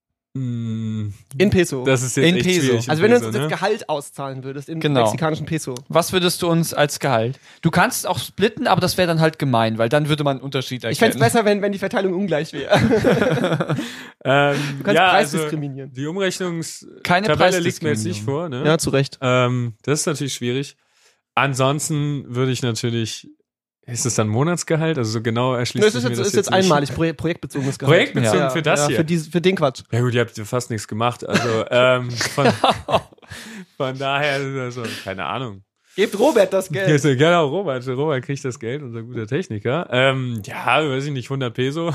Mm, In Peso. Das ist jetzt In echt Peso. schwierig. in also wenn du uns Peso, jetzt ne? Gehalt auszahlen würdest in Genau. mexikanischen Peso. Was würdest du uns als Gehalt? Du kannst auch splitten, aber das wäre dann halt gemein, weil dann würde man einen Unterschied erkennen. Ich fände es besser, wenn, wenn die Verteilung ungleich wäre. Ähm, Du kannst ja, Preis also, diskriminieren. die Umrechnungstabelle Keine liegt mir jetzt nicht vor, ne? Ja, zu Recht. Ähm, das ist natürlich schwierig. Ansonsten würde ich natürlich, ist es dann Monatsgehalt? Also so genau erschließt Das ist sich mir jetzt, das ist jetzt nicht. einmalig, Pro projektbezogenes Gehalt. Projektbezogen Ja, für das ja, hier? Für, diese, für den Quatsch. Ja gut, ihr habt ja fast nichts gemacht. Also ähm, von, von daher, also, keine Ahnung. Gebt Robert das Ja, Geld. so, genau, Robert. Robert kriegt das Geld, unser guter Techniker. Ähm, ja, weiß ich nicht, hundert Peso.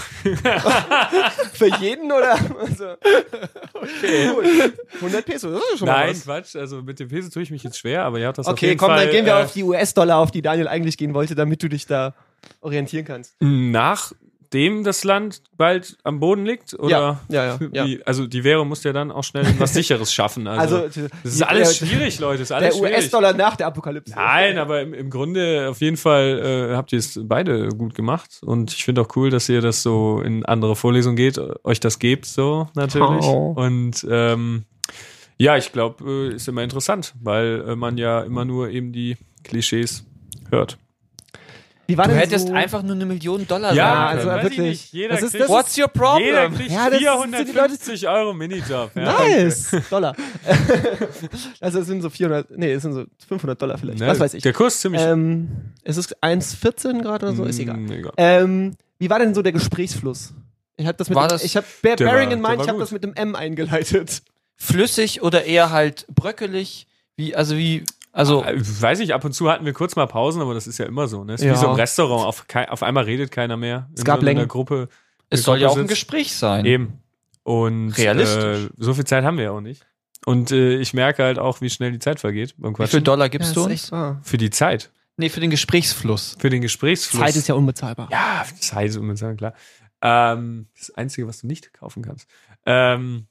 Für jeden oder? Also, okay. Gut. hundert Peso, das ist ja schon mal Nein, was. Quatsch. Also mit dem Peso tue ich mich jetzt schwer, aber ihr habt das auf Okay, jeden komm, Fall. dann gehen wir äh, auf die U S-Dollar, auf die Daniel eigentlich gehen wollte, damit du dich da orientieren kannst. Nachdem das Land bald am Boden liegt? Oder Ja, ja, ja, Wie, also die Währung muss ja dann auch schnell was Sicheres schaffen. Also, Also, das ist alles der, schwierig, Leute. Das ist alles der schwierig. U S-Dollar nach der Apokalypse. Nein, aber im, im Grunde auf jeden Fall äh, habt ihr es beide gut gemacht. Und ich finde auch cool, dass ihr das so in andere Vorlesungen geht, euch das gebt, so natürlich. Oh. Und ähm, ja, ich glaube, äh, ist immer interessant, weil äh, man ja immer nur eben die Klischees hört. Wie war Du denn hättest so? einfach nur eine Million Dollar Ja, sagen also können. weiß ich wirklich. nicht. Jeder Das ist- kriegt, das What's your problem? jeder kriegt Ja, das vierhundertfünfzig Euro Minijob. Ja. Nice! Dollar. Also es sind so vierhundert, nee, es sind so fünfhundert Dollar vielleicht. Ne? Was weiß ich. Der Kurs ist ziemlich. Ähm, es ist eins vierzehn gerade oder so, ist egal. Mm, egal. Ähm, wie war denn so der Gesprächsfluss? Ich habe das mit War dem, das- ich habe bear, Der bearing war- in der mind, war ich habe gut. das mit dem M eingeleitet. Flüssig oder eher halt bröckelig? Wie, also wie, also, Äh, Weiß ich, ab und zu hatten wir kurz mal Pausen, aber das ist ja immer so. Ne? Es ist Ja. wie so im Restaurant. Auf, kei- auf einmal redet keiner mehr. Es gab in so einer Längen. Gruppe. es eine soll ja Gruppe auch ein sitzt. Gespräch sein. Eben. Und Realistisch. Äh, so viel Zeit haben wir ja auch nicht. Und äh, ich merke halt auch, wie schnell die Zeit vergeht beim Wie viel Quatschen. Dollar gibst du ist uns? echt wahr. Für die Zeit. Nee, für den Gesprächsfluss. Für den Gesprächsfluss. Zeit ist ja unbezahlbar. Ja, Zeit ist unbezahlbar, klar. Ähm, das Einzige, was du nicht kaufen kannst. Ähm,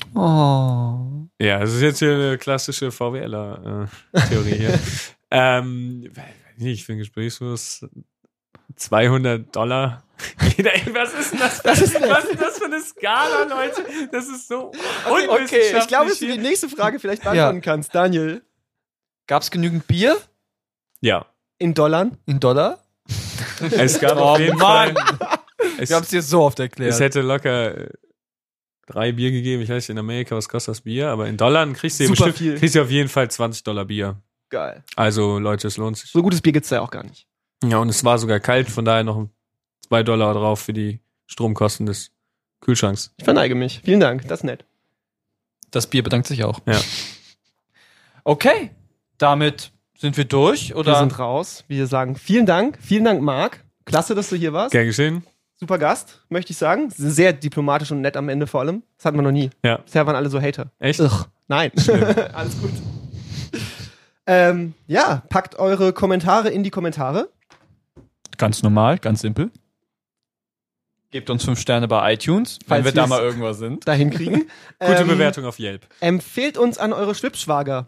Oh. ja, das ist jetzt hier eine klassische V W L-Theorie hier. ähm, weiß nicht, für einen Gesprächsfluss zweihundert Dollar. Jeder, was ist denn das? Das ist nett. Was ist das für eine Skala, Leute? Das ist so Okay, unwissenschaftlich ich glaube, dass du hier. die nächste Frage vielleicht beantworten kannst. Daniel, Gab's genügend Bier Ja, in Dollar? in Dollar? es gab Oh auf jeden Mann. Fall. Es, Wir haben es dir so oft erklärt. es hätte locker äh, drei Bier gegeben. Ich weiß nicht, in Amerika, was kostet das Bier? Aber in Dollar kriegst du, eben Super bestimmt, viel. kriegst du auf jeden Fall zwanzig Dollar Bier. Geil. Also, Leute, es lohnt sich. So gutes Bier gibt's da ja auch gar nicht. Ja, und es war sogar kalt, von daher noch zwei Dollar drauf für die Stromkosten des Kühlschranks. Ich verneige mich. Vielen Dank, das ist nett. Das Bier bedankt sich auch. Ja. Okay, damit sind wir durch, oder? Wir sind raus. Wir sagen vielen Dank. Vielen Dank, Marc. Klasse, dass du hier warst. Gern geschehen. Super Gast, möchte ich sagen. Sehr diplomatisch und nett am Ende vor allem. Das hatten wir noch nie. Ja. Bisher waren alle so Hater. Echt? Ugh, nein. Alles gut. Ähm, ja, packt eure Kommentare in die Kommentare. Ganz normal, ganz simpel. Gebt uns fünf Sterne bei iTunes, falls Falls wir da wir's mal irgendwas sind. Dahin kriegen. Gute Ähm, Bewertung auf Yelp. Empfehlt uns an eure Schwibschwager.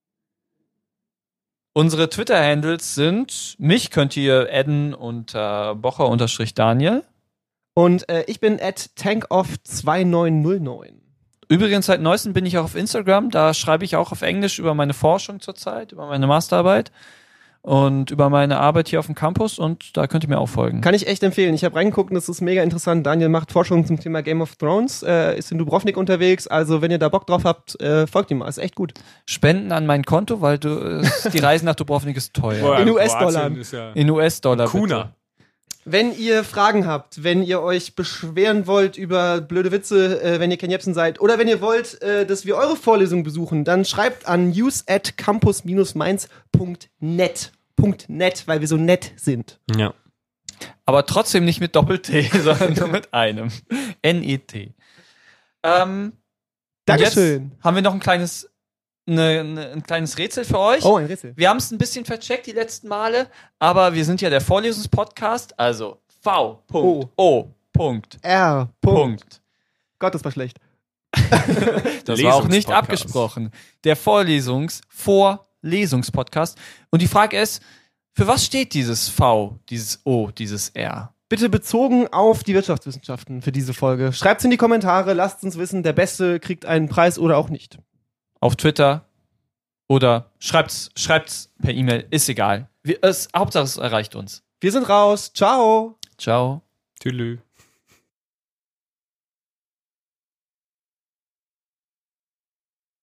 Unsere Twitter-Handles sind, mich könnt ihr adden unter bocher-daniel. Und äh, ich bin at tankoff zwei neun null neun. Übrigens, seit neuestem bin ich auch auf Instagram. Da schreibe ich auch auf Englisch über meine Forschung zurzeit, über meine Masterarbeit und über meine Arbeit hier auf dem Campus. Und da könnt ihr mir auch folgen. Kann ich echt empfehlen. Ich habe reingeguckt und das ist mega interessant. Daniel macht Forschung zum Thema Game of Thrones, äh, ist in Dubrovnik unterwegs. Also wenn ihr da Bock drauf habt, äh, folgt ihm mal. Ist echt gut. Spenden an mein Konto, weil du, äh, die Reise nach Dubrovnik ist teuer. Boah, in U S-Dollar. Kroatien ist ja In U S-Dollar. Kuna. bitte. Wenn ihr Fragen habt, wenn ihr euch beschweren wollt über blöde Witze, äh, wenn ihr kein Jepsen seid, oder wenn ihr wollt, äh, dass wir eure Vorlesung besuchen, dann schreibt an news at campus mainz punkt net. .net, weil wir so nett sind. Ja. Aber trotzdem nicht mit Doppel-T, sondern nur mit einem. N E T. Ähm, Dankeschön. und jetzt haben wir noch ein kleines, ne, ne, ein kleines Rätsel für euch. Oh, ein Rätsel. Wir haben es ein bisschen vercheckt die letzten Male, aber wir sind ja der Vorlesungspodcast, also V. O. R. Punkt. Gott, das war schlecht. Das war auch nicht Lesungspodcast. abgesprochen. Der Vorlesungs-Vorlesungspodcast. Und die Frage ist, für was steht dieses V, dieses O, dieses R? Bitte bezogen auf die Wirtschaftswissenschaften für diese Folge. Schreibt's in die Kommentare, lasst uns wissen, der Beste kriegt einen Preis oder auch nicht. Auf Twitter oder schreibt's, schreibt's per E-Mail, ist egal. Wir, es, Hauptsache es erreicht uns. Wir sind raus. Ciao. Ciao. Tschüss.